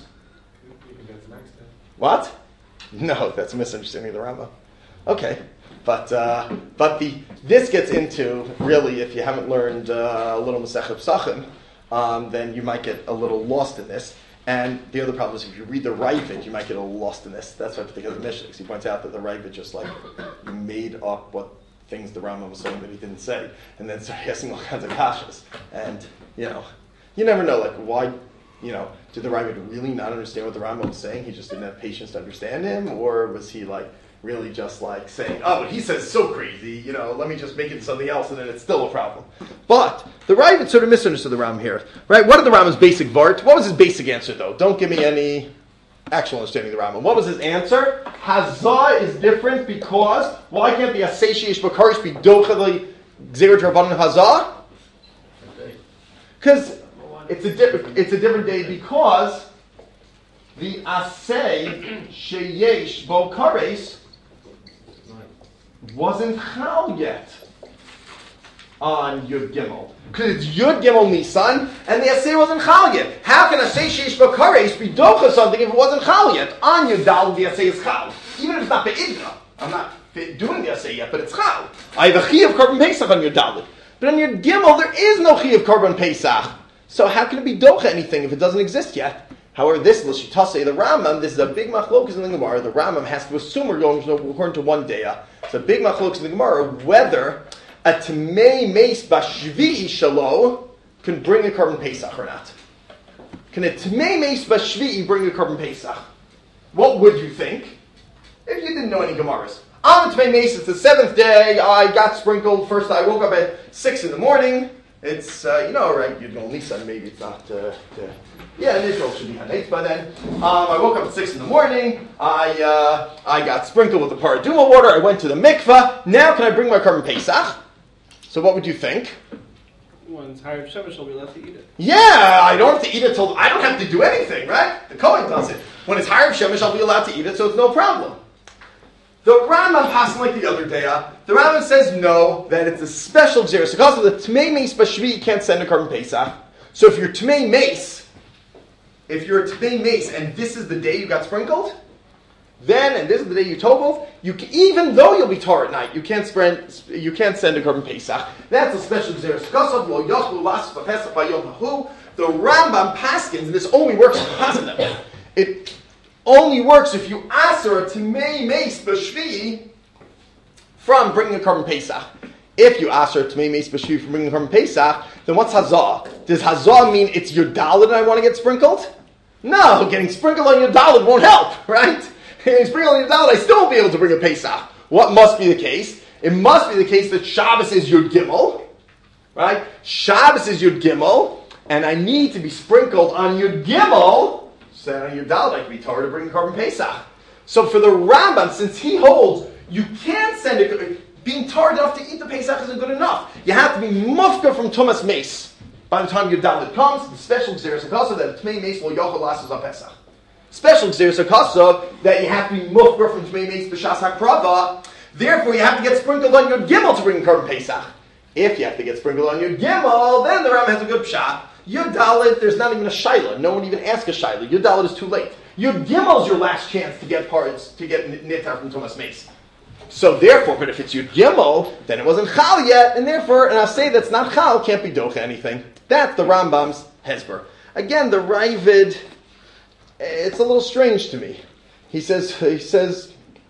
What? No, that's a misunderstanding of the Rambam. Okay, but uh, but the this gets into really, if you haven't learned uh, a little Masechet Pesachim, um, then you might get a little lost in this. And the other problem is if you read the Ravid, you might get a little lost in this. That's why I think of the Mishnah, because he points out that the Ravid just like made up what things the Rambam was saying that he didn't say, and then started asking all kinds of kashas. And you know, you never know, like why. You know, did the Ravid really not understand what the Rambam was saying? He just didn't have patience to understand him? Or was he like really just like saying, oh, but he says so crazy, you know, let me just make it something else and then it's still a problem. But the Ravid sort of misunderstood the Rambam here. Right? What are the Rambam's basic vart? What was his basic answer though? Don't give me any actual understanding of the Rambam. What was his answer? Hazah is different because why can't the Asay Sheish Bakaris be docheli Gzeirat Rabbanan Hazah? Because It's a different. It's a different day because the Asay Sheyesh Bo Kares wasn't Chal yet on Yud Gimel because it's Yud Gimel Nisan and the Asay wasn't Chal yet. How can Asay Sheyesh Bo Kares be docha something if it wasn't Chal yet? On Yud Dal the Asay is Chal, even if it's not Be'idna. I'm not doing the Asay yet, but it's Chal. I have a Chi of Korban Pesach on Yud Dal, but on Yud Gimel there is no Chi of Korban Pesach. So how can it be docha anything if it doesn't exist yet? However, this l'shitase the Rambam, this is a big machlokas in the Gemara. The Rambam has to assume we're going according to one daya. It's a big machlokas in the Gemara whether a tamei meis bashvi'i shalo can bring a Korban Pesach or not. Can a tamei meis bashvi'i bring a Korban Pesach? What would you think if you didn't know any Gemaras? On a tamei meis, it's the seventh day. I got sprinkled. First, I woke up at six in the morning. It's, uh, you know, right, you'd know Nisan, maybe it's not, uh, uh, yeah, in Israel it should be Hanetz by then. Um, I woke up at six in the morning, I uh, I got sprinkled with the Paraduma water, I went to the mikveh, now can I bring my Korban Pesach? So what would you think? When it's Harav Shemesh, I'll be allowed to eat it. Yeah, I don't have to eat it till, I don't have to do anything, right? The Kohen does it. When it's Harav Shemesh, I'll be allowed to eat it, so it's no problem. The Rambam passing like the other day. The Rambam says no, that it's a special gzera. So because of the Tmei Meis Bashvi, you can't send a Korban Pesach. So if you're Tmei Meis, if you're a Tmei Meis and this is the day you got sprinkled, then, and this is the day you tobled, you can, even though you'll be tar at night, you can't spread, you can't send a Korban Pesach. That's a special gzera. So because of lo yochlu las v'pesach v'yom hahu, the Rambam paskins, and this only works in Passover. It only works if you aser a Tmei Meis B'Shvi from bringing a Korban Pesach. If you aser a Tmei Meis B'Shvi from bringing a Korban Pesach, then what's Hazah? Does Hazah mean it's your Dalet and I want to get sprinkled? No, getting sprinkled on your Dalet won't help, right? Getting sprinkled on your Dalet, I still won't be able to bring a Pesach. What must be the case? It must be the case that Shabbos is Yud Gimel, right? Shabbos is Yud Gimel, and I need to be sprinkled on Yud Gimel. Then on your Dalet, I can be Torah to bring a Korban Pesach. So for the Rambam, since he holds you can't send it, being Torah enough to eat the Pesach isn't good enough. You have to be mufka from Tumas Meis. By the time your Dalet comes, the special Gzeres HaKasav that Tmei Meis will yochel lasses on Pesach. Special Gzeres HaKasav that you have to be mufka from Tmei Meis b'Shas HaKrava. Therefore, you have to get sprinkled on your Gimel to bring Korban Pesach. If you have to get sprinkled on your Gimel, then the Rambam has a good pshat. Yud Dalet, there's not even a Shaila. No one even asks a Shaila. Yud Dalet is too late. Yud Gimel is your last chance to get parts, to get Nitar from Tumas Meis. So therefore, but if it's Yud Gimel, then it wasn't Chal yet, and therefore, and I'll say that's not Chal, can't be Docha anything. That's the Rambam's Hezber. Again, the Ravid, it's a little strange to me. He says, he says,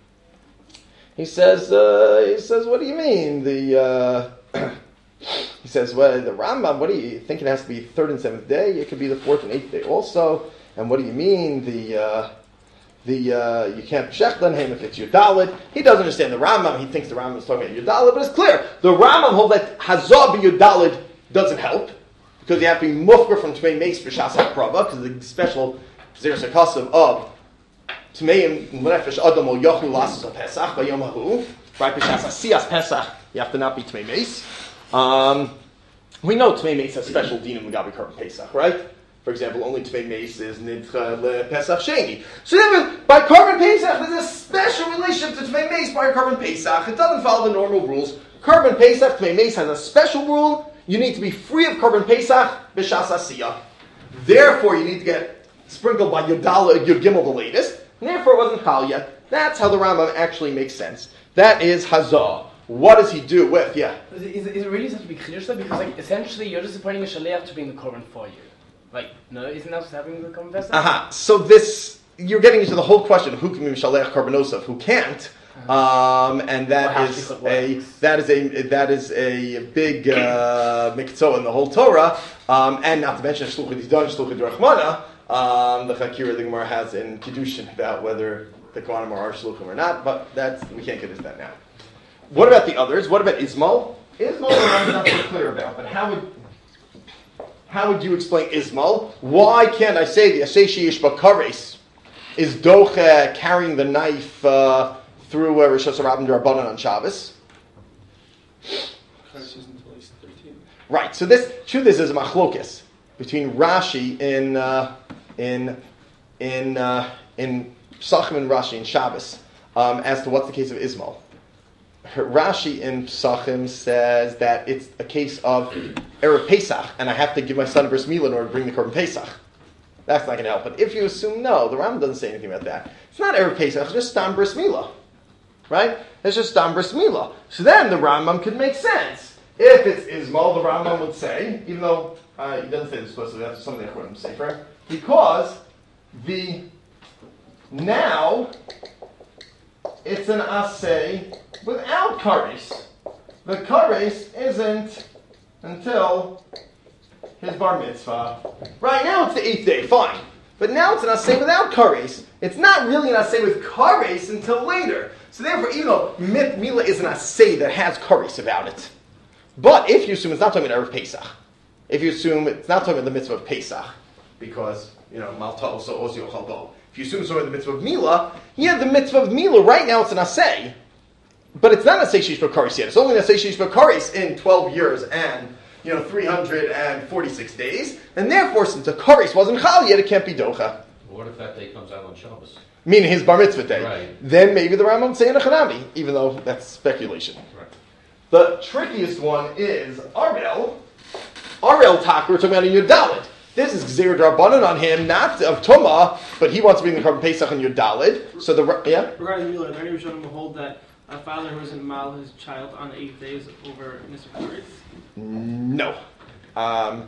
he says, uh, he says, what do you mean? The, uh, He says, well, the Rambam, what do you think it has to be third and seventh day? It could be the fourth and eighth day also. And what do you mean the uh, the uh, you can't shecht on him if it's your Dalet? He doesn't understand the Rambam. He thinks the Rambam is talking about your Dalet, but it's clear. The Rambam holds that Hazah be your Dalet doesn't help because you have to be mufker from Tmei Meis b'Shas HaKrava because the special Gzeres HaKasav of Tmei Nefesh Adam Ol Yochlu Lassos HaPesach B'Yom Hahu, right? B'Shas HaSiyas Pesach, you have to not be Tmei Meis. Um, We know Tmei Meis has special dinim L'gabi Korban Pesach, right? For example, only Tmei Meis is Nidcha LePesach Sheni. So then, by Korban Pesach, there's a special relationship to Tmei Meis by Korban Pesach. It doesn't follow the normal rules. Korban Pesach, Tmei Meis has a special rule. You need to be free of Korban Pesach b'shas asiyah. Therefore, you need to get sprinkled by Yud Dal- Yud Gimel the latest. And therefore, it wasn't Chal yet. That's how the Rambam actually makes sense. That is Hazah. What does he do with? Yeah. Is it, is it, is it really such a big chiddush though? Because like essentially, you're just appointing a shaliach to bring the korban for you. Like, no, isn't that what's happening with the korban pesach? Aha. Uh-huh. So this, you're getting into the whole question: who can be Shalech Korbanosov, who can't? Um, and that Well, is how a works. that is a that is a big uh, miktzah in the whole Torah, um, and not to mention Shluchid Yidon, Shluchid Rachmana. Um, the Chakira the Gemara has in Kiddushin about whether the Kohanim are Shluchim or not, but that's we can't get into that now. What about the others? What about Ismail? Ismail, I'm not so clear about, but how would how would you explain Ismail? Why can't I say the Asay Sheish Bakares is Doche carrying the knife uh, through uh, Rosh Hashanah Rabbanan on Shabbos? Right. So this, truth is, is a machlokes between Rashi in uh, in in uh, in Psachim and Rashi in Shabbos um, as to what's the case of Ismail. Rashi in Psachim says that it's a case of Erev Pesach, and I have to give my son a bris milah in order to bring the korban Pesach. That's not going to help. But if you assume no, the Rambam doesn't say anything about that. It's not Erev Pesach, it's just Stam bris milah. Right? It's just Stam bris milah. So then the Rambam could make sense. If it's Ismail, the Rambam would say, even though uh, he doesn't say this explicitly, that's something that Chorim say, right? Because the now it's an asay without kares. The kares isn't until his bar mitzvah. Right now it's the eighth day, fine. But now it's an asay without kares. It's not really an asay with kares until later. So therefore, even though mit mila is an asay that has kares about it, but if you assume it's not talking about Erev Pesach, if you assume it's not talking about the mitzvah of Pesach, because, you know, Malta also Ozio Chalbo. If you assume it's talking about the mitzvah of Mila, yeah, the mitzvah of Mila, right now it's an asay, but it's not an asay shish b'karis yet. It's only an asay shish b'karis in twelve years and, you know, three hundred forty-six days, and therefore, since the karis wasn't chal yet, it can't be docha. What if that day comes out on Shabbos? Meaning his bar mitzvah day. Right. Then maybe the Rambam would say in a chanami, even though that's speculation. Right. The trickiest one is Arel. Arel Tak, we're talking about in Yudalid. This is Gzeir Drabanan on him, not of Tumah, but he wants to bring the korban Pesach in Yudalid. So the yeah. Regarding Mila, the Rebbe Shalom will hold that a father who isn't mal his child on the eighth day is over Nisr Karis. No. Um,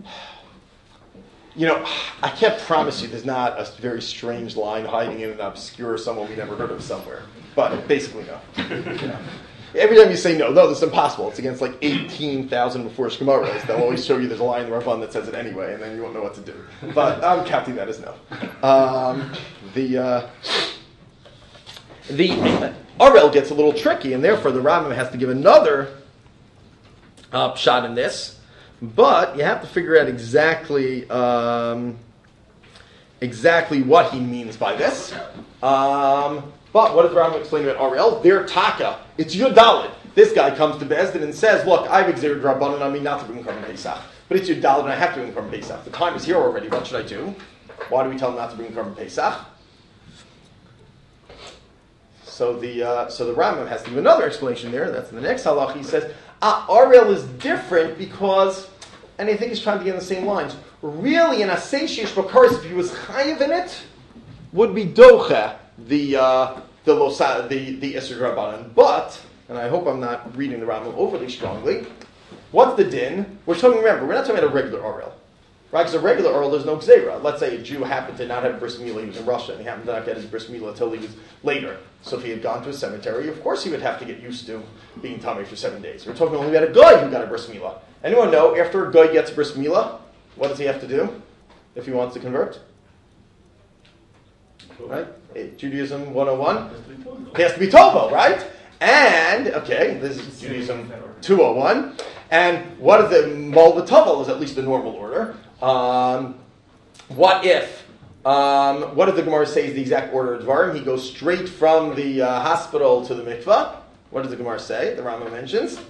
you know, I can't promise you there's not a very strange line hiding in an obscure someone we never heard of somewhere. But basically, no. You know. Every time you say no, no, this is impossible. It's against like eighteen thousand before Gemaras. They'll always show you there's a line in the Rabban that says it anyway, and then you won't know what to do. But I'm counting that as no. Um, the uh, the uh, Arel gets a little tricky, and therefore the Rambam has to give another uh, shot in this. But you have to figure out exactly um, exactly what he means by this. Um, But what does the Rambam explain about Ariel? Their taka. It's Yudalid. This guy comes to Bezdin and says, look, I've exerted Rabbanan on me not to bring Korban Pesach. But it's Yudalid and I have to bring Korban Pesach. The time is here already. What should I do? Why do we tell him not to bring Korban Pesach? So the uh, so the Rambam has to give another explanation there. That's in the next halach. He says, ah, Ariel is different because, and I think he's trying to get in the same lines. Really, an Asay Sheish B'Karis, if he was chayiv in it, would be docha. The uh, the losa, the the Isser Rabbanan, but and I hope I'm not reading the Rambam overly strongly. What's the din? We're talking. Remember, we're not talking about a regular Orel, right? Because a regular Orel, there's no gzeira. Let's say a Jew happened to not have bris milah. He was in Russia, and he happened to not get his bris milah until he was later. So if he had gone to a cemetery, of course he would have to get used to being tummy for seven days. We're talking only about a guy who got a bris milah. Anyone know after a guy gets a bris milah, what does he have to do if he wants to convert? Right? Judaism one oh one. He has to be Tobo, right? And, okay, this is Judaism two oh one. And what is the Molva Tovel is at least the normal order. Um, what if, um, what if the Gemara says the exact order of Dvarim? He goes straight from the uh, hospital to the mikvah. What does the Gemara say? The Rambam mentions.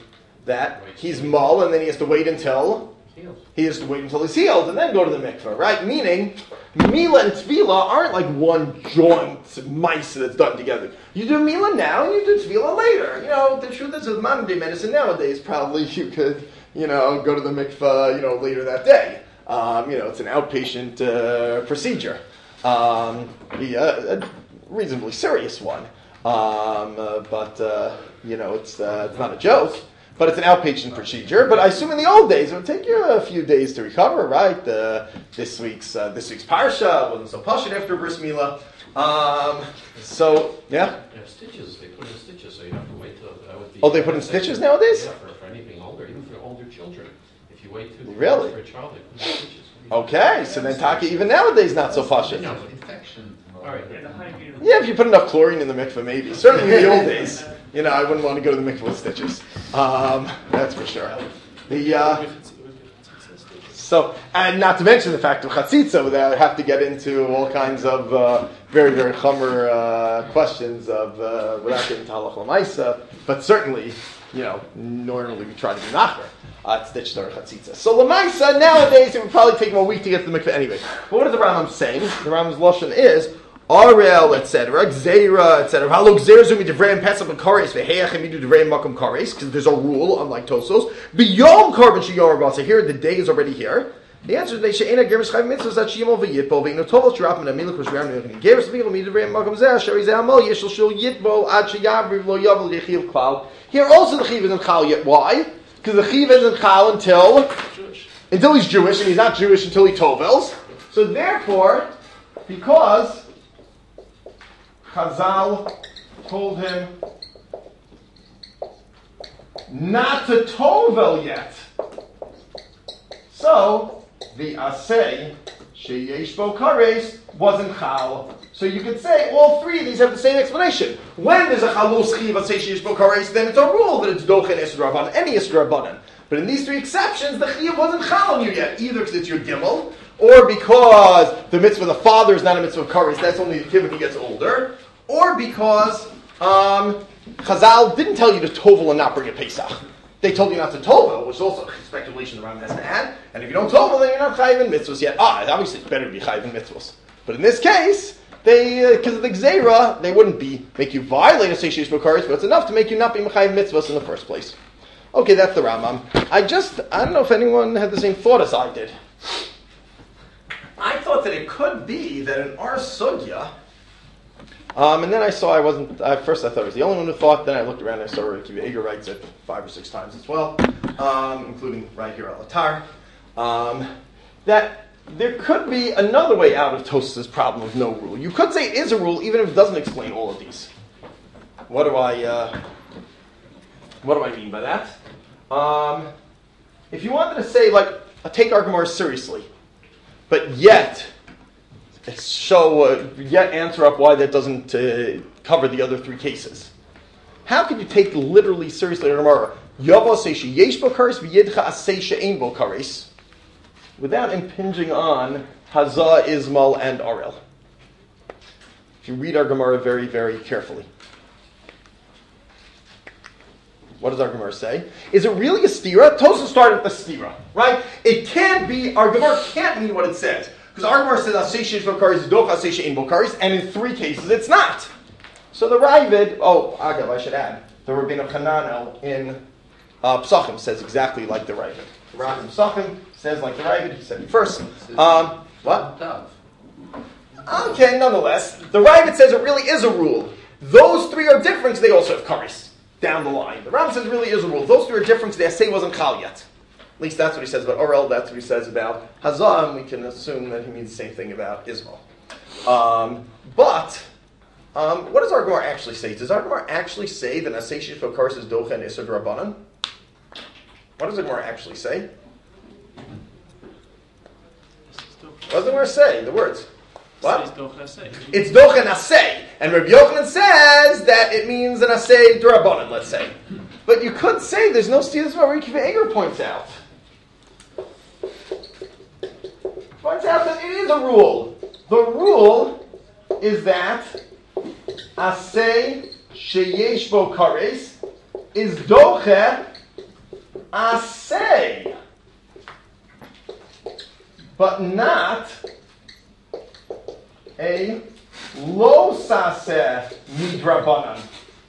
that he's mull, and then he has to wait until Heals. he has to wait until he's healed, and then go to the mikveh, right? Meaning, Mila and Tefillah aren't like one joint mice that's done together. You do Mila now, and you do Tefillah later. You know, the truth is, with modern day medicine nowadays, probably you could, you know, go to the mikveh, you know, later that day. Um, you know, it's an outpatient uh, procedure. Um, yeah, a reasonably serious one. Um, uh, but, uh, you know, it's, uh, it's not a joke. But it's an outpatient procedure. But I assume in the old days it would take you a few days to recover, right? Uh, this week's uh, this week's parsha wasn't so pashut after bris milah. Um, so yeah. They have stitches. They put in stitches, so you have to wait till. That would be, Oh, they put in stitches nowadays? Yeah, for, for anything older, even for older children. If you wait too Really? long for a child, they put in stitches. Okay, so then taka even nowadays not so pashut. No, infection. All right. Yeah, the hygiene. Yeah, if you put enough chlorine in the mikveh, maybe. Certainly in the old days, you know, I wouldn't want to go to the mikveh with stitches. Um, that's for sure. The uh, so, and not to mention the fact of chatzitza, without I have to get into all kinds of uh, very, very chummer uh, questions of uh, without getting to halach l'maisa. But certainly, you know, normally we try to do nachar at stitch or chatzitza. So l'maisa nowadays it would probably take him a week to get to the mikveh anyway. But what is the Rambam saying? The Rambam's lashon is Arel, et cetera, Gzeira, et cetera. Halo Gzeira zumi devreim pesach and kares veheach emidu devreim makom kares, because there's a rule, unlike Tosos. Beyond carbon sheyar so here the day is already here. The answer is they she'ena gerus chayv mitzvahs that sheyimol v'yitbol ve'ino tovel shirap min amiluk v'shviram ne'okin gerus v'yitbol midu devreim makom zeh asher izeh amal yishel shul yitbol ad sheyavriv lo yavel yechiv klal. Here also the chiv isn't chal yet. Why? Because the chiv isn't chal until until he's Jewish, and he's not Jewish until he tovels. So therefore, because Chazal told him not to tovel yet. So the asay sheyesh bo kares wasn't chal. So you could say all three of these have the same explanation. When there's a chalus chiv asay sheyesh bo kares, then it's a rule that it's dochen esrei rabbanan, any esrei rabbanan. But in these three exceptions, the chiv wasn't chal on you yet, either because it's your gimel, or because the mitzvah of the father is not a mitzvah of kares, that's only the kid when he gets older, or because um, Chazal didn't tell you to tovel and not bring a Pesach. They told you not to tovel, which is also a speculation the Rambam has to add. And if you don't tovel, then you're not chayiv in mitzvahs yet. Ah, obviously it's better to be chayiv in mitzvahs. But in this case, they because uh, of the gzeira, they wouldn't be make you violate a seishish b'karis, but it's enough to make you not be chayiv mitzvahs in the first place. Okay, that's the Rambam. I just I don't know if anyone had the same thought as I did. I thought that it could be that in our sugya. Um, and then I saw I wasn't, at first I thought I was the only one who thought, then I looked around and I saw Rabbi Akiva Eger writes it five or six times as well, um, including right here al Atar, um, that there could be another way out of Tosafos' problem of no rule. You could say it is a rule even if it doesn't explain all of these. What do I, uh, what do I mean by that? Um, if you wanted to say, like, take our Gemara seriously, but yet show, uh, yet answer up why that doesn't uh, cover the other three cases. How can you take literally seriously our Gemara? Yavo seisha yesh bo kares v'yidcha aseisha ein bo kares, without impinging on Hazah, Ismail, and Arel. If you read our Gemara very, very carefully. What does our Gemara say? Is it really a stira? Tosafos started with the stira, right? It can't be, our Gemara can't mean what it says. Because our Gemara says Aseish Bokaris is Doch Aseish Ein Bokaris, and in three cases it's not. So the Ravid, oh, Agav, I should add, the Rabbeinu Hananel in uh, Psachim says exactly like the Ravid. The Ravid in Psachim says like the Ravid, he said it first. Um, what? Okay, nonetheless, the Ravid says it really is a rule. Those three are different because they also have karis down the line. The Ram says it really is a rule. Those three are different because the Asay wasn't chal yet. At least that's what he says about Orel, that's what he says about Hazah, and we can assume that he means the same thing about Ismail. Um, but, um, what does our Gemara actually say? Does our Gemara actually say that Asay Shish Bokaris is Docha and Isser D'Rabbanan? What does the Gemara actually say? What does the Gemara say? The words. What? It's Docha and Asay. And Rabbi Yochanan says that it means an Asay D'Rabbanan, let's say. But you could say there's no stira. This is what Rabbi Akiva Eger points out. Points out that it is a rule. The rule is that Asay sheyesh bo kares is doche asay, but not a lo saseh midrabanan.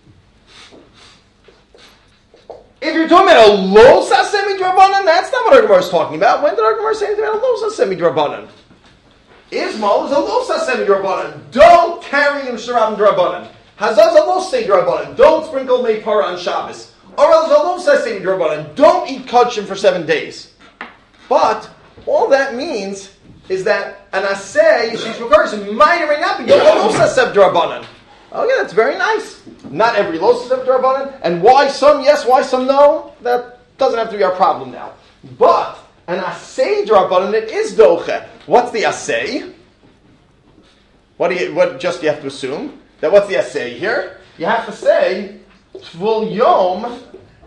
If you're talking about a lo saseh midrabanan, that's not what our Gemara is talking about. When did our Gemara say anything about a lo saseh midrabanan? Ismail is a lo saseh midrabanan. Don't carry him sharab midrabanan. Hazaz a lo saseh midrabanan. Don't sprinkle meipara on Shabbos. Or else a lo saseh midrabanan. Don't eat kachim for seven days. But all that means is that an asay shish makaris might or may not be a lo saseh midrabanan. Okay, that's very nice. Not every lo saseh midrabanan, and why some yes, why some no? That doesn't have to be our problem now. But an asay drabanan, it is doche. What's the asay? What do you? What just you have to assume that what's the asay here? You have to say tvul yom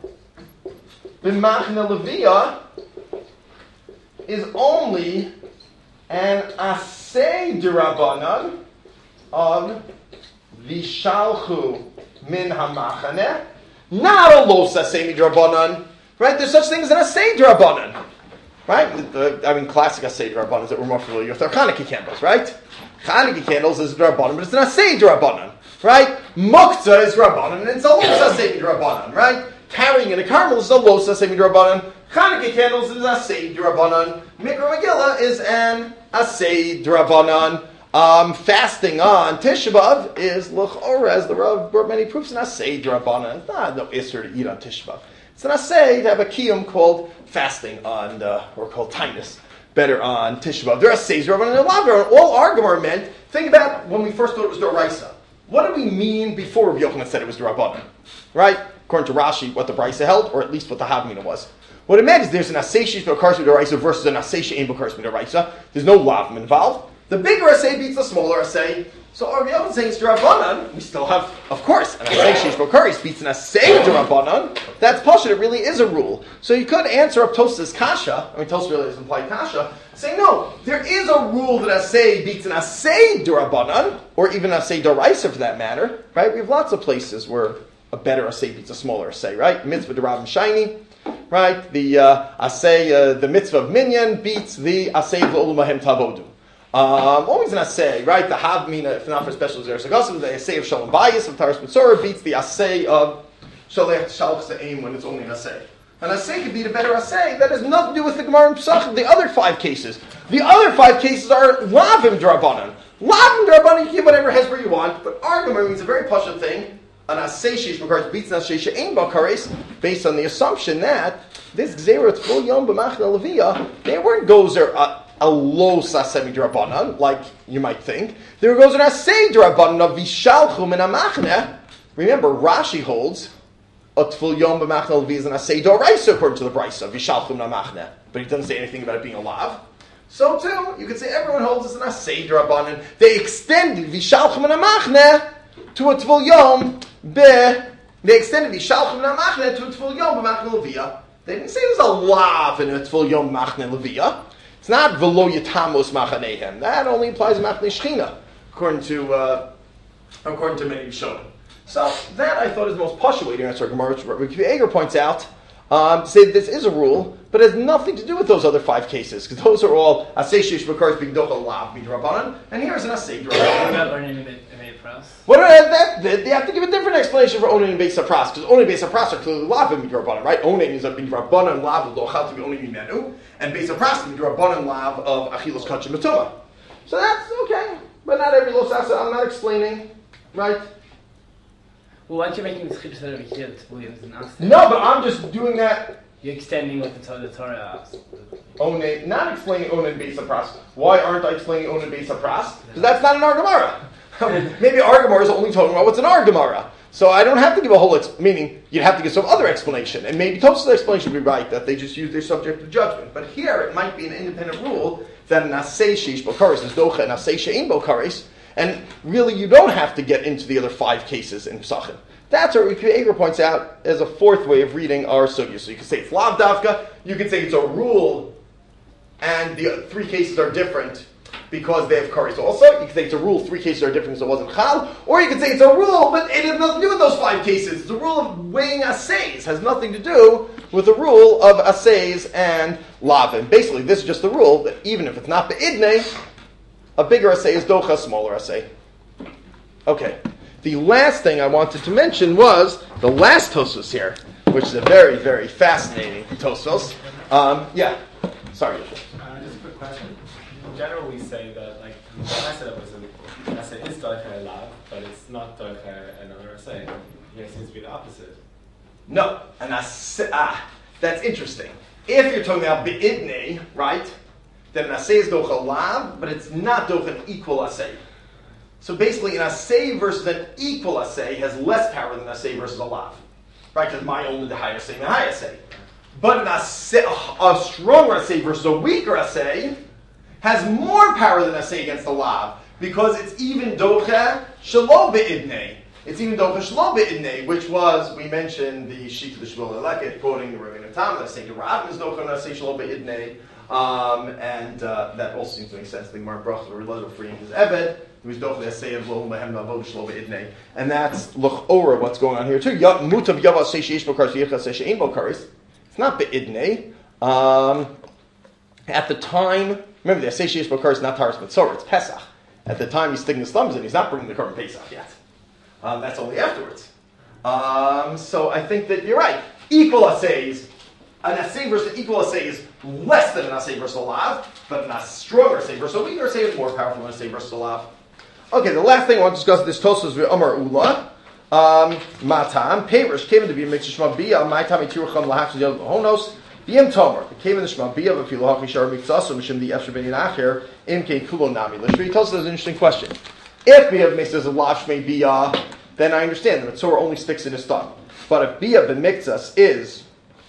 b'machne levia is only an asay drabanan of vishalchu min hamachane, not a lo saseh midrabanan. Right? There's such things as an asay drabanan. Right? The, I mean, classic asay drabanan that we're more familiar with are Hanukkah candles, right? Hanukkah candles is drabanan, but it's an asay drabanan, right? Muktzah is drabanan, and it's a lo saseh midrabanan, right? Carrying in a carmel is a lo saseh midrabanan. Hanukkah candles is asay drabanan. Mikra Megillah is an asay drabanan. Um, fasting on Tisha B'Av is l'chora, as the Rav brought many proofs, an asay drabanan. It's not no isser to eat on Tisha B'Av. It's an asay to have a kiyum called fasting on, uh, or called tinus, better on Tisha B'Av. There are asays drabanan and lav. All our Gemara meant, think about when we first thought it was Doraisa. What did we mean before Rav Yochanan said it was drabanan? Right? According to Rashi, what the Brisa held, or at least what the Havmina was. What it meant is there's an asay she's b'kars Doraisa versus an asay she'ain b'kars Doraisa. There's no lav involved. The bigger assay beats the smaller assay. So our Yochanan saying it's drabanan, we still have, of course, an assay sheish b'karis beats an assay drabanan. That's pashut. It really is a rule. So you could answer up Tosafos kasha. I mean, Tosafos really doesn't imply kasha. Say no, there is a rule that assay beats an assay drabanan, or even assay doraisa for that matter. Right? We have lots of places where a better assay beats a smaller assay. Right? Mitzvah d'Rav Shiny. Right? The uh, assay, uh, the mitzvah of minyan beats the assay of l'olamahem tavodu. Um, always an assay, right? The havmina, if not for special zeres agasim, the assay of shalom bayis of taras mitzorah beats the assay of shalech shalch se'im when it's only an assay. An assay could be the better assay. That has nothing to do with the Gemara and Pesachim. The other five cases, the other five cases are lavim drabanan. Lavim drabanan, you can give whatever hezbollah you want, but our Gemara means a very pashut thing. An assay sheish b'kares beats an assay she'ein b'kares, based on the assumption that this gzera t'ful yom b'machne levia, they weren't gozer. Uh, a lo saseh midrabanan, like you might think. There goes an asay drabanan of vishalchu min hamachne. Remember, Rashi holds a tful yom b'machne levi is an asay doraisa according to the brisa vishalchu min hamachne, but he doesn't say anything about it being a lav. So too, you could say everyone holds it's an asay drabanan. They extended vishalchu min hamachne to a tful yom be. They extended vishalchu min hamachne to a tful yom b'machne levia. They didn't say there's a lav in a tful yom b'machne levia. It's not v'lo yitamos machanehem. That only applies to machne shechina, according to uh, according to many Rishonim. So that I thought is the most pashut way to answer Gemara, which Rabbi Eger points out. Um, to say that this is a rule, but it has nothing to do with those other five cases, because those are all asay sheish b'kares b'gdocha lav midrabanan, and here's an asay What drabanan. about owning a bit pras? What are that? They have to give a different explanation for owning and beis pras, because owning and beis pras are clearly lav midrabanan, right? Owning is a midrabanan lav lochal to be owning mimenu, and beis pras is midrabanan lav of achilos kachim matuma. So that's okay, but not every lo sasa. I'm not explaining, right? Well, aren't you making the scripture that over here that's Williams and us? No, but I'm just doing that. You're extending what the Torah, the Torah asks. Onen, not explaining onen beis pras. Why aren't I explaining onen beis pras? Because that's not an our Gemara. Maybe our Gemara is only talking about what's in our Gemara. So I don't have to give a whole ex- meaning. You'd have to give some other explanation, and maybe Tosafos' explanation would be right that they just use their subjective judgment. But here it might be an independent rule that an asay sheish b'kares is docha and asay she'ein b'kares, and really you don't have to get into the other five cases in Pesachim. That's what Rabbi Eger points out as a fourth way of reading our sugya. So you could say it's lav davka, you could say it's a rule, and the three cases are different because they have kares also. You could say it's a rule, three cases are different because it wasn't chal. Or you could say it's a rule, but it has nothing to do with those five cases. It's a rule of weighing assays. It has nothing to do with the rule of aseis and lavin. Basically, this is just the rule that even if it's not be'idnei, a bigger asay is docha, a smaller asay. Okay. The last thing I wanted to mention was the last Tosfos here, which is a very, very fascinating Tosfos. Um, yeah. Sorry. Uh, just a quick question. In general, we say that, like, the Hasidah was an Asay is Doicha Lav, but it's not Doicha another Asay. Here seems to be the opposite. No. And asay, ah, that's interesting. If you're talking about be'idnei, right, then an asay is docha lav, but it's not docha an equal asay. So basically, an asay versus an equal asay has less power than an asay versus a lav, right? Because my only the higher asay, the higher asay. But an asay, a stronger asay versus a weaker asay has more power than asay against the lav because it's even docha shelo be'idnei. It's even docha shelo be'idnei, which was we mentioned the sheik of the shvil eleket quoting the Ravina Tam that saying the Rav is docha asay shelo be'idnei, um, and uh, that also seems to make sense. The Gemara Brach the letter freeing his ebed. And that's l'ch'ora what's going on here too. Mutav yava say sheish b'karis v'yichas say she'ein b'karis. It's not be'idnei. Um, at the time, remember the say sheish b'karis not taras mitzorah. It's Pesach. At the time he's sticking his thumbs in, he's not bringing the korban Pesach yet. Um, that's only afterwards. Um, so I think that you're right. Equal assays, an assay versus an equal assay is less than an assay versus a lav, but an stronger assay versus a weaker assay is more powerful than an assay versus a lav. Okay, the last thing I want to discuss this Tosfos with Amar Ula. Um, Matam, Perish, came in to be a mixture Shmabiyah, my time, Tiracham, Lahach, Yel, Honos, Viem Tomer, came in the Shmabiyah, but Filahach, Mishar, Mixaso, Mishim, the Efsher Ben Acher, M K Kulo Nami. Lishri tells us an interesting question. If we have mixed as a Lav Shmabiyah, then I understand that the Torah only sticks in his thumb. But if Biyah B'mikzas is,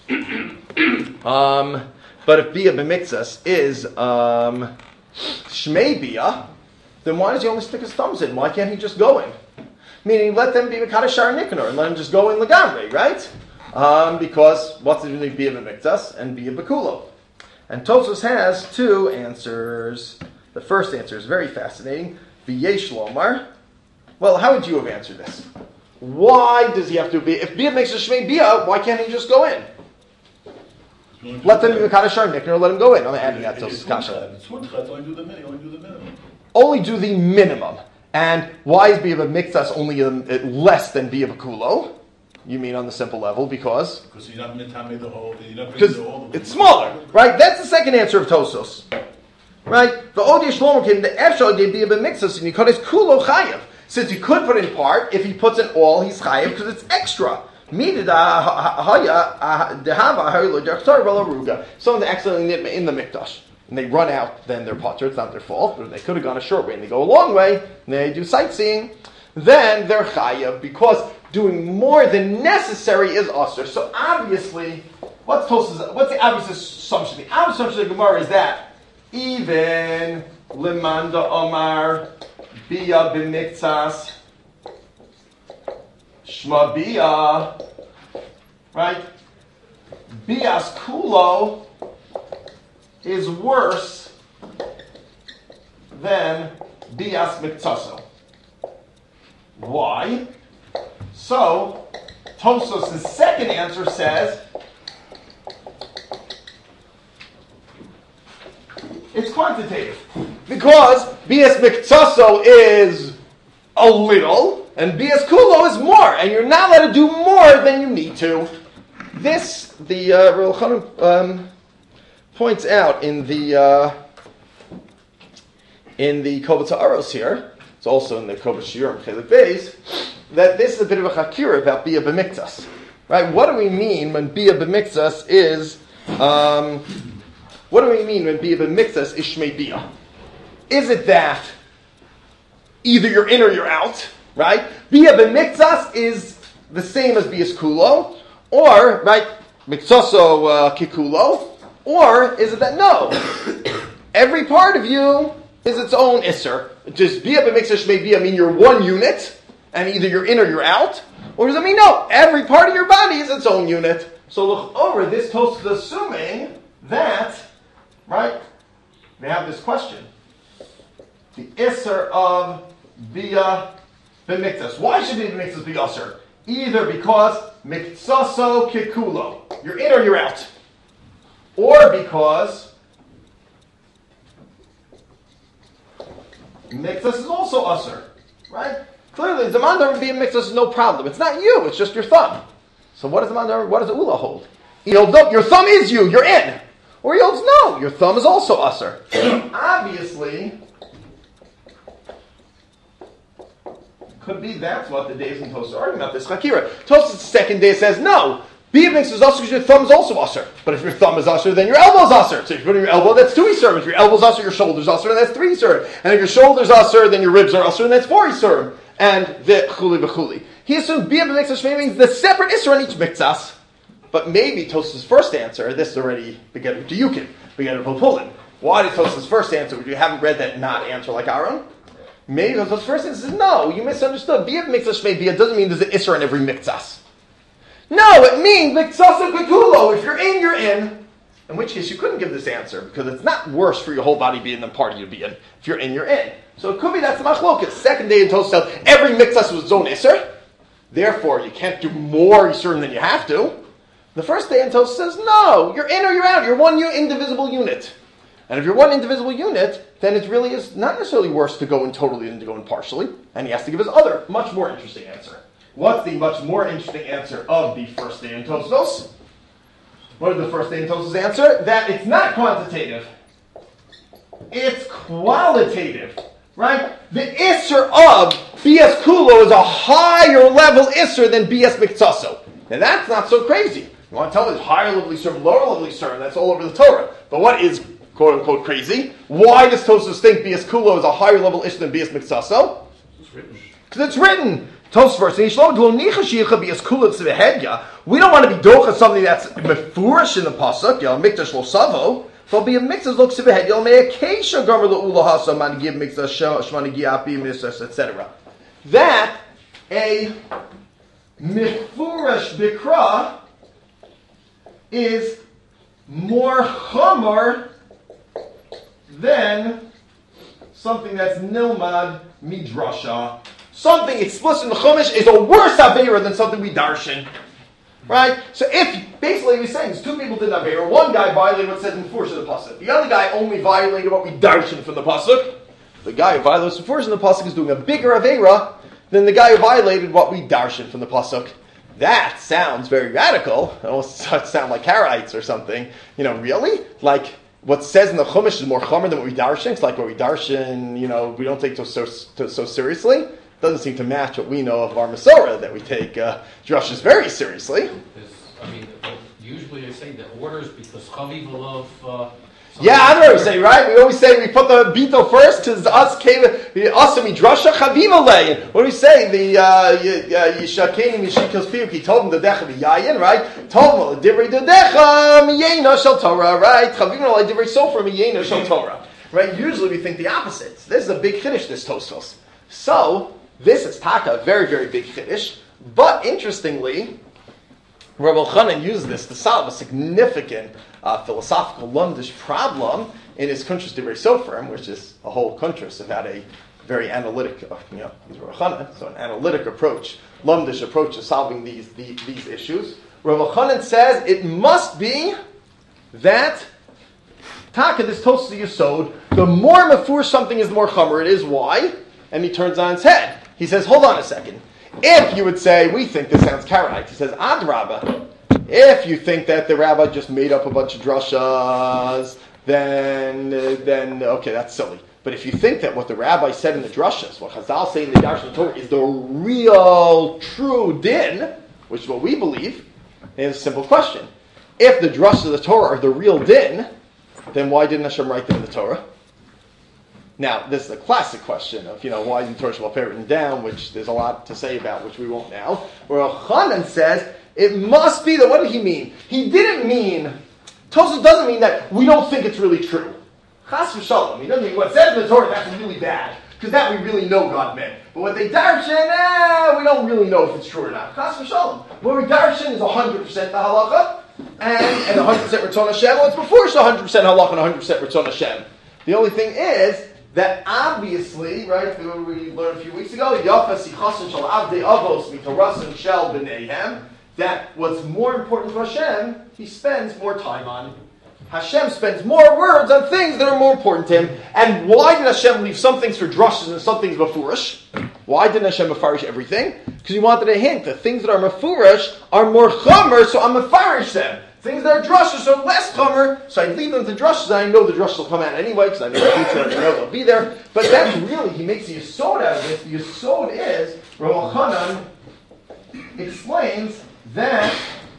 um, but if Biyah B'mikzas is, um, Shmei Biyah, then why does he only stick his thumbs in? Why can't he just go in? Meaning, let them be Mekadeh Shar Nikanor and let him just go in Lagamri, right? Um, because what's the difference between Biyah B'mikzas and Biyah B'kulo? And Tosfos has two answers. The first answer is very fascinating. V'yesh Lomar. Well, how would you have answered this? Why does he have to be? If Biyah makes a Shmei Biyah, why can't he just go in? Let them be Mekadeh Shar Nikanor, let him go in. I'm adding that to Tosfos Kasha. It's only do the minimum. Only do the minimum. Only do the minimum. And why is Biyah B'mikzas only um, less than Biyah B'kulo? You mean on the simple level, because? Because you're not mitame the whole, you're not Because bringing the whole. it's smaller, right? That's the second answer of Tosfos. Right? The Odeh Shlomo came, the Efshal de Biyah B'mikzas, and you cut his Kulo Chayev. Since he could put in part, if he puts in all, he's Chayev, because it's extra. Someone accidentally in the mikdash, and they run out, then they're potter. It's not their fault, but if they could have gone a short way and they go a long way, and they do sightseeing, then they're chayav, because doing more than necessary is usher. So obviously, what's Tosfos, what's the obvious assumption? The obvious assumption of the Gemara is that even limanda omar biyah b'mikzas shma biyah, right? Biyas kulo is worse than Biyas Miktaso. Why? So, Tosfos' second answer says, it's quantitative. Because Biyas Miktaso is a little, and Biyas Kulo is more, and you're not allowed to do more than you need to. This, the uh, Rav Elchanan, um, points out in the uh, in the Kovetz Ha'aros here, it's also in the Kovetz Shiurim Chelik Beis, that this is a bit of a chakira about Biyah B'mikzas. Right? What do we mean when Biyah B'mikzas is, um, what do we mean when Biyah B'mikzas is Shmei Biyah? Is it that either you're in or you're out, right? Biyah B'mikzas is the same as Biyas Kulo, or, right, Mikzaso uh, Kikulo, or is it that no, every part of you is its own Isser? Does Biyah B'mikzas Shmei Biyah mean you're one unit, and either you're in or you're out? Or does it mean no, every part of your body is its own unit? So look over, this Tosfos is assuming that, right, they have this question. The Isser of Biyah B'mikzas. Why should Biyah B'mikzas be Isser? Either because Mikzaso Kikulo. you're in or you're out. Or because mikzas is also usher, right? Clearly, the mandar being mikzas is no problem. It's not you, it's just your thumb. So what does the mandar, what does the ula hold? He holds up, your thumb is you, you're in. Or he holds, no, your thumb is also usher. Obviously, could be that's what the days and Tosas are arguing about this Chakira. Tosas' second day says, no, be of mikzas is usher because your thumb is also usher. But if your thumb is usher, then your elbow is usher. So if you put in your elbow, that's two Isurim. If your elbow is usher, your shoulder is usher, then that's three Isurim. And if your shoulder is usher, then your ribs are usher, and that's four Isurim. And the chuli v'chuli. He assumes be of mikzas shmei means the separate Isur on each mikzas. But maybe Tosas' first answer, this is already beginning to Yukin, beginning to Pulpulin. Why did Tosas' first answer, which you haven't read that not answer like our own? Maybe Tosas' first answer says, no, you misunderstood. Be of mikzas shmei bia doesn't mean there's an Isur on every mikzas. No, it means mikzas v'kulo. If you're in, you're in. In which case you couldn't give this answer, because it's not worse for your whole body being than part of you being. If you're in, you're in. So it could be that's the machlokas. Second day in Tosas says, every mikzas was its own Isur. Therefore, you can't do more Isurim than you have to. The first day in Tosas says, no, you're in or you're out. You're one indivisible unit. And if you're one indivisible unit, then it really is not necessarily worse to go in totally than to go in partially. And he has to give his other, much more interesting answer. What's the much more interesting answer of the first day in Tosas? What is the first day in Tosas answer? That it's not quantitative. It's qualitative. Right? The Isser of B S Kulo is a higher level Isser than B S Mikzaso. And that's not so crazy. You want to tell me there's higher level Isser, lower level Isser, and that's all over the Torah. But what is quote unquote crazy? Why does Tosas think B S Kulo is a higher level Isser than B S Mikzaso? It's written. Because it's written. Tosas verse, we don't want to be docha something that's mefurish in the pasuk, you know, mikdash lo savo. So be a mikzas looks to behead. You'll make a keisha gomer lo ula hasa man give mikzas shmani giapi mitzvahs et cetera. That a mefurish bikra is more chomer than something that's nilmad midrasha. Something explicit in the Chumash is a worse Aveira than something we darshan. Right? So if, basically we're saying, there's two people did Aveira. One guy violated what says in Furish of the Pasuk. The other guy only violated what we darshan from the Pasuk. The guy who violates the Furish of the Pasuk is doing a bigger Aveira than the guy who violated what we darshan from the Pasuk. That sounds very radical. It almost sounds like Karaites or something. You know, really? Like, what says in the Chumash is more chomer than what we darshan. It's like what we darshan, you know, we don't take so, so, so seriously. Doesn't seem to match what we know of our Masorah, that we take uh, drushes very seriously. I mean, usually they say the orders because Chaviv love. Uh, yeah, I know what we say, right? We always say we put the bito first because us came us and midrasha Chaviv alei. What do we say? The Yishakeni Mishikos Piyuki told him the decha miyayin, right? Told him the divrei decha miyena shel Torah, right? Chaviv alei divrei sofer miyena shel Torah, right? Usually we think the opposite. This is a big chiddush, this Tosfos. So. This is taka, a very, very big chiddush. But interestingly, Rabbi Elchanan used this to solve a significant uh, philosophical lumdish problem in his Kuntrus Divrei Sofer, which is a whole Kuntrus about a very analytic, uh, you know, he's Rabbi Elchanan, so an analytic approach, lumdish approach to solving these, these, these issues. Rabbi Elchanan says it must be that taka, this Tosas Yesod, the more mafur something is, the more chamer it is. Why? And he turns on his head. He says, hold on a second. If you would say, we think this sounds Karaite, he says, Adrabah. If you think that the rabbi just made up a bunch of drushas, then, uh, then okay, that's silly. But if you think that what the rabbi said in the drushas, what Chazal say in the Darshan Torah, is the real, true din, which is what we believe, is a simple question. If the drushas of the Torah are the real din, then why didn't Hashem write them in the Torah? Now, this is a classic question of, you know, why isn't Torah Shabbat written down, which there's a lot to say about, which we won't now. Where Elchanan says, it must be that, what did he mean? He didn't mean, Tosfos doesn't mean that we don't think it's really true. Chas v'shalom. He doesn't mean what says in the Torah, that's really bad. Because that we really know God meant. But what they darshan, eh, we don't really know if it's true or not. Chas v'shalom. What we darshan is one hundred percent the halacha, and, and one hundred percent Ratzon Hashem. Well, it's before it's one hundred percent halacha and one hundred percent Ratzon Hashem. The only thing is, that obviously, right, we learned a few weeks ago, Yafa Sichasin Shal Avdei Avos Mitorasin Shel B'neihem, that what's more important to Hashem, he spends more time on. Hashem spends more words on things that are more important to him. And why did Hashem leave some things for drushes and some things mafurish? Why didn't Hashem mafarish everything? Because he wanted a hint that things that are mafurish are more chomer, so I'm mafarish them. Things that are drushes are less chomer, so I leave them to drushes, and I know the drushes will come out anyway, because I know the future, and I know they'll be there. But that's really, he makes the yesod out of this. The yesod is, Rav Hanan explains that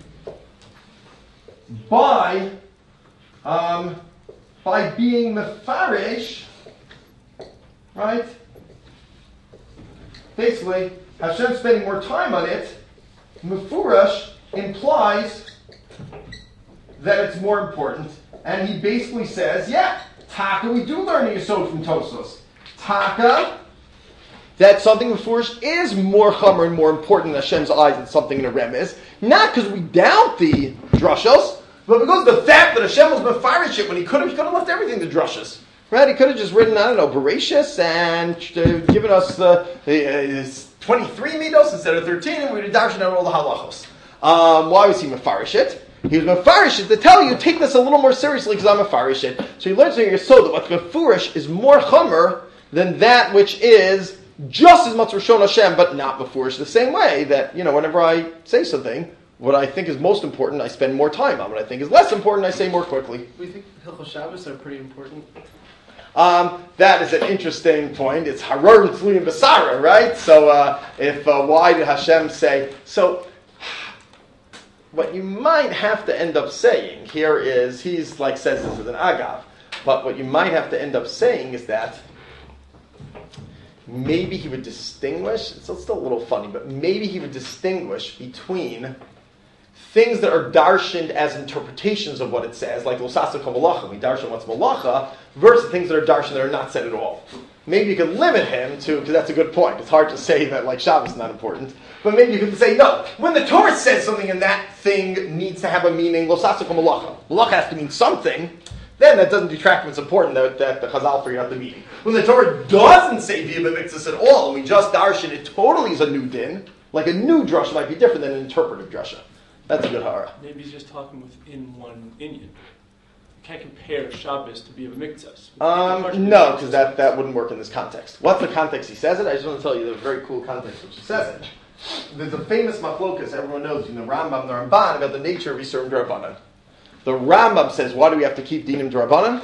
by Um, by being mefarish, right? Basically, Hashem spending more time on it, mefurash implies that it's more important. And he basically says, yeah, taka, we do learn a yesod from Tosfos. Taka, that something mefurish is more chomer and more important in Hashem's eyes than something in a remez. Not because we doubt the drushos, but because of the fact that Hashem was mefarish it when he could have, he could have left everything to drushes. Right? He could have just written, I don't know, Bereshis and uh, given us uh, uh, twenty-three midos instead of thirteen, and we would have darshan out all the halachos. Um, why was he mefarish it? He was mefarish it to tell you, take this a little more seriously because I'm mefarish it. So he learns from your so that what's mefurish is more chomer than that which is just as much Rishon Hashem, but not mefurish the same way that, you know, whenever I say something, what I think is most important, I spend more time on. What I think is less important, I say more quickly. We think Hilchos Shabbos are pretty important. Um, that is an interesting point. It's Harar and Tzluim Basara, right? So, uh, if uh, why did Hashem say? So, what you might have to end up saying here is, he's like says this as an agav, but what you might have to end up saying is that maybe he would distinguish. It's still a little funny, but maybe he would distinguish between things that are darshaned as interpretations of what it says, like Losasa Kol Malacha, we darshan what's Malacha, versus things that are darshan that are not said at all. Maybe you could limit him to, because that's a good point. It's hard to say that like Shabbos is not important, but maybe you could say, no, when the Torah says something and that thing needs to have a meaning, Losasa Kol Malacha, Malacha has to mean something, then that doesn't detract from it's important that, that the Chazal figured out the meaning. When the Torah doesn't say V'ya B'mitzvahs at all, and we just darshan it totally as a new din, like a new drasha might be different than an interpretive drasha. That's a good hara. Maybe he's just talking within one Inyan. You can't compare Shabbos to V'ya B'mitzvahs. Um, no, because that, that wouldn't work in this context. What's the context he says it? I just want to tell you the very cool context which he says it. There's a famous machlokas, everyone knows, in the Rambam and the Ramban, about the nature of Yisurim D'Rabbanan. The Rambam says, why do we have to keep dinim D'Rabbanan?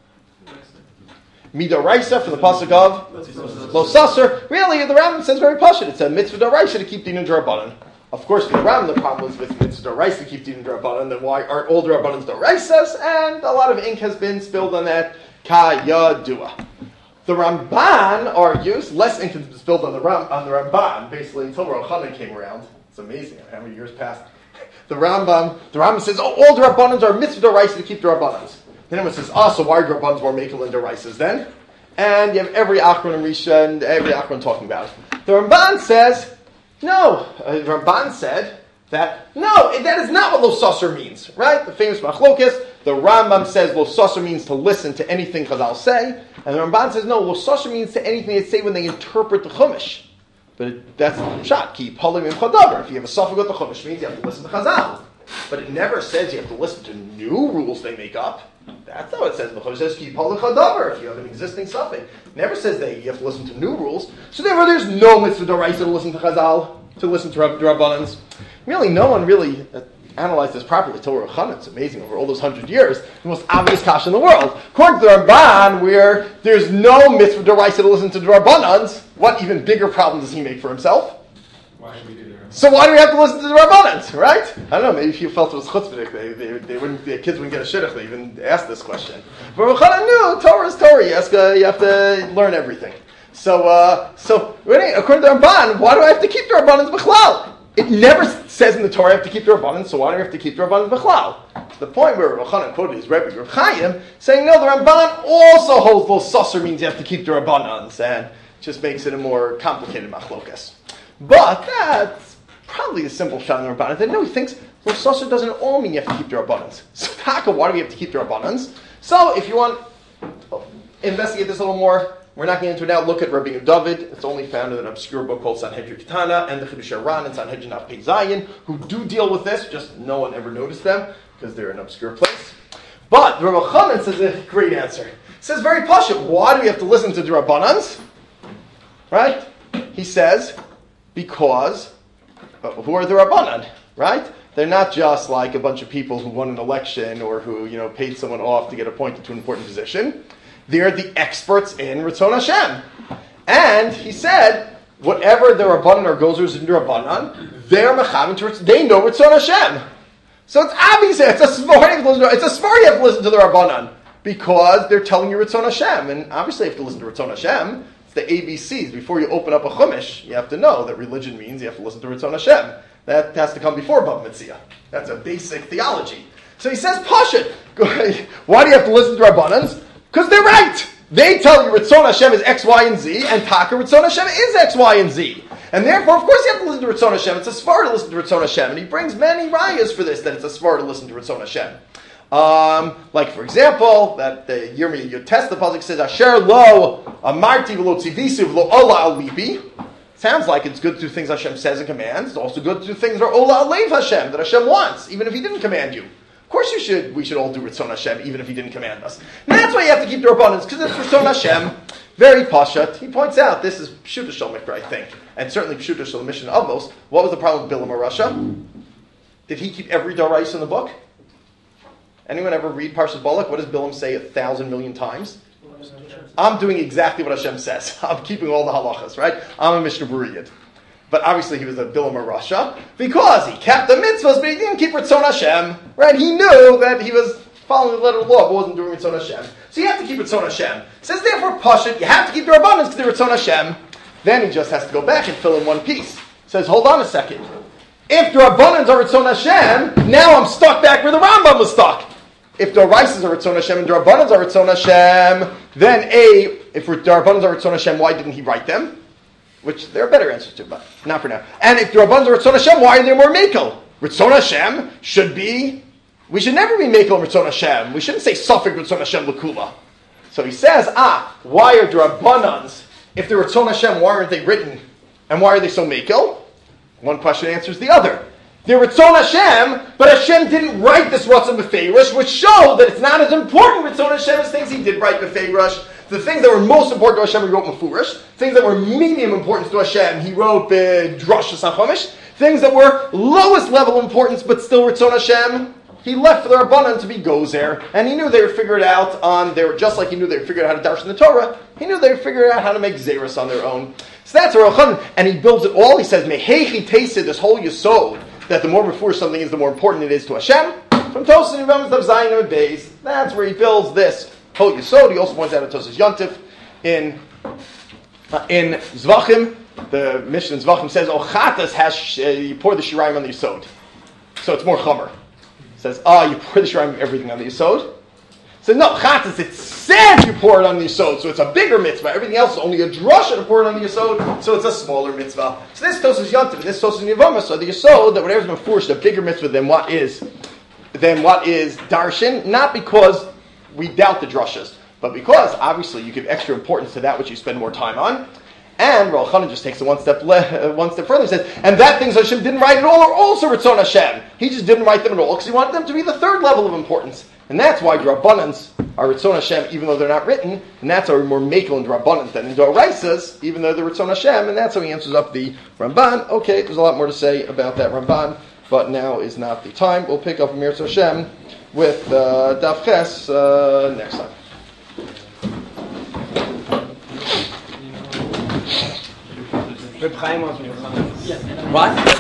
Midoraisa from the pasuk of Lo Sasser. Really, the Rambam says very pashut. It's a mitzvah D'Oraisa to keep dinim D'Rabbanan. Of course, for the Rambam, the problem was with mitzvah D'Oraisa to keep dinim D'Rabbanan. Then why aren't all D'Rabbanans D'Oraisas? And a lot of ink has been spilled on that. Kayadua. The Ramban argues, less ink has been spilled on the Ram, on the Ramban, basically until Rav Hanan came around. It's amazing how many years passed. The Rambam, the Rambam says, oh, all the Rabbanans are mitzvah D'Oraisa to keep the Rabbanans. Then everyone says, oh, so why are Rabbanans more makel than D'Oraisas then? And you have every Achron and Risha and every Achron talking about it. The Ramban says, no. Uh, the Ramban said that, no, that is not what Lo Sasser means, right? The famous Machlokes, the Rambam says Lo Sasser means to listen to anything Chazal say, and the Ramban says, no, Lo Sasser means to anything they say when they interpret the Chumash. But it, that's the shot. Keep Halim and Chadavar. If you have a suffix with the Chumash, means you have to listen to Chazal. But it never says you have to listen to new rules they make up. That's not what it says. The Chumash It says keep Halim Chadavar if you have an existing suffix. It never says that you have to listen to new rules. So therefore, there's no mitzvah d'oraisa to listen to Chazal, to listen to Rabbanans. Really, no one really uh, analyzed this properly until Rav Hanan. It's amazing over all those hundred years. The most obvious kasha in the world. According to the Ramban, where there's no mitzvah d'oraisa to listen to the Rabbanans, what even bigger problem does he make for himself? Why should we do that? So why do we have to listen to the Rabbanans, right? I don't know, maybe if you felt it was chutzpah, they, they, they wouldn't, the kids wouldn't get a shidduch, they even asked this question. But Rav Hanan knew, Torah is Torah, you, ask, uh, you have to learn everything. So, uh, so according to the Ramban, why do I have to keep the Rabbanans b'chlal? It never says in the Torah I have to keep the Rabbanans, so why do we have to keep the Rabbanans b'chlal? To the point where Rav Hanan quoted his Rebbe, Rav Chaim, saying, no, the Ramban also holds Lo Sasser means you have to keep the Rabbanans, and just makes it a more complicated machlokas. But that's probably a simple shot in the Rabbanans. That no, he thinks Lo Sasser doesn't all mean you have to keep the Rabbanans. So taka, why do we have to keep the Rabbanans? So if you want to investigate this a little more, We're not getting into it now. Look at Rabbi David. It's only found in an obscure book called Sanhedrin Ketana and the Chidush Ran and Sanhedrin Av Pei Zayin, who do deal with this, just no one ever noticed them because they're in an obscure place. But the Rav Chanan says a great answer. He says very pashut. Why do we have to listen to the Rabbanans? Right? He says, because uh, who are the Rabbanan? Right? They're not just like a bunch of people who won an election or who, you know, paid someone off to get appointed to an important position. They're the experts in Ratzon Hashem. And he said, whatever the Rabbanan or Gozers in the Rabbanan, they're Mechavim to Ratzon. They know Ratzon Hashem. So it's obvious, it's a smart, it's a smart you have to listen to the Rabbanan because they're telling you Ratzon Hashem. And obviously you have to listen to Ratzon Hashem. It's the A B Cs. Before you open up a Chumash, you have to know that religion means you have to listen to Ratzon Hashem. That has to come before Bava Metzia. That's a basic theology. So he says, Pashut. Why do you have to listen to Rabbanans? Because they're right. They tell you Ratzon Hashem is X, Y, and Z, and Taka Ratzon Hashem is X, Y, and Z. And therefore, of course, you have to listen to Ratzon Hashem. It's a svar to listen to Ratzon Hashem. And he brings many rayas for this, that it's a svar to listen to Ratzon Hashem. Um, like, for example, that the Yirmiyah Yotes, the pasuk says, Asher lo amarti v'lo tzivisu v'lo ola al libi. Sounds like it's good to do things Hashem says and commands. It's also good to do things that are ola alev Hashem, that Hashem wants, even if He didn't command you. Of course you should, we should all do Ratzon Hashem, even if He didn't command us. And that's why you have to keep the Rabbanans, because it's Ratzon Hashem, very pashut. He points out, this is Pshuta Shel Mikra, I think, and certainly Pshuta Shel Mission Avos. What was the problem with Bilam HaRasha? Did he keep every Daraisa in the book? Anyone ever read Parshas Balak? What does Bilam say a thousand million times? I'm doing exactly what Hashem says. I'm keeping all the halachas, right? I'm a Mishnah Berurah. But obviously he was a Bilam HaRasha because he kept the mitzvahs, but he didn't keep Ratzon Hashem, right? He knew that he was following the letter of the law, but wasn't doing Ratzon Hashem. So you have to keep Ratzon Hashem. It says therefore, Pashut, you have to keep the Rabbanans because they're Ratzon Hashem. Then he just has to go back and fill in one piece. He says, hold on a second. If the Rabbanans are Ratzon Hashem, now I'm stuck back where the Rambam was stuck. If the Raisas are Ratzon Hashem and the Rabbanans are Ratzon Hashem, then A, if the Rabbanans are Ratzon Hashem, why didn't he write them? Which there are better answers to, but not for now. And if the Rabbanans are Ratzon Hashem, why are they more Mekel? Ratzon Hashem should be, we should never be Mekel Ratzon Hashem. We shouldn't say Safek Ratzon Hashem L'Kula. So he says, ah, why are the Rabbanans, if they're Ratzon Hashem, why aren't they written? And why are they so Mekel? One question answers the other. They're Ratzon Hashem, but Hashem didn't write this Ratzon B'Feirush, which show that it's not as important Ratzon Hashem as things he did write B'Feirush. The things that were most important to Hashem, he wrote Mefurish. Things that were medium importance to Hashem, he wrote Drushas HaChomish. Things that were lowest level importance, but still Ratzon Hashem, he left for the Rabbanan to be Gozer. And he knew they would figure it out on their, just like he knew they would figure out how to darshan the Torah, he knew they would figure out how to make Zeros on their own. So that's Rav Chanan. And he builds it all. He says, Mehechi Tesed, this whole Yesod, that the more Mefurish something is, the more important it is to Hashem. From Tosas and Yevamos of Zayin and Beis, that's where he builds this whole Yesod. He also points out in Tosas Yontif in uh, in Zvachim, the Mishnah in Zvachim says, "Oh, Chatas has uh, you pour the Shiraim on the Yesod, so it's more Chomer." It says, "Ah, oh, you pour the Shiraim everything on the Yesod." So no, Chatas it says you pour it on the Yesod, so it's a bigger mitzvah. Everything else is only a drasha to pour it on the Yesod, so it's a smaller mitzvah. So this Tosas Yontif, this Tosas Yevamos, so the Yesod that whatever's been forced a bigger mitzvah than what is than what is darshan, not because we doubt the drushas, but because, obviously, you give extra importance to that which you spend more time on. And Rav Chanan just takes it one step le- one step further and says, and that things Hashem didn't write at all are also Ratzon Hashem. He just didn't write them at all because he wanted them to be the third level of importance. And that's why Rabbanans are Ratzon Hashem, even though they're not written, and that's why we're more Mekel in Rabbanans than in Doraisas, even though they're Ratzon Hashem, and that's how he answers up the Ramban. Okay, there's a lot more to say about that Ramban, but now is not the time. We'll pick up Amir Hashem with uh, Daf Ches uh, next time. Reb Chaim was Reb Chaim. What?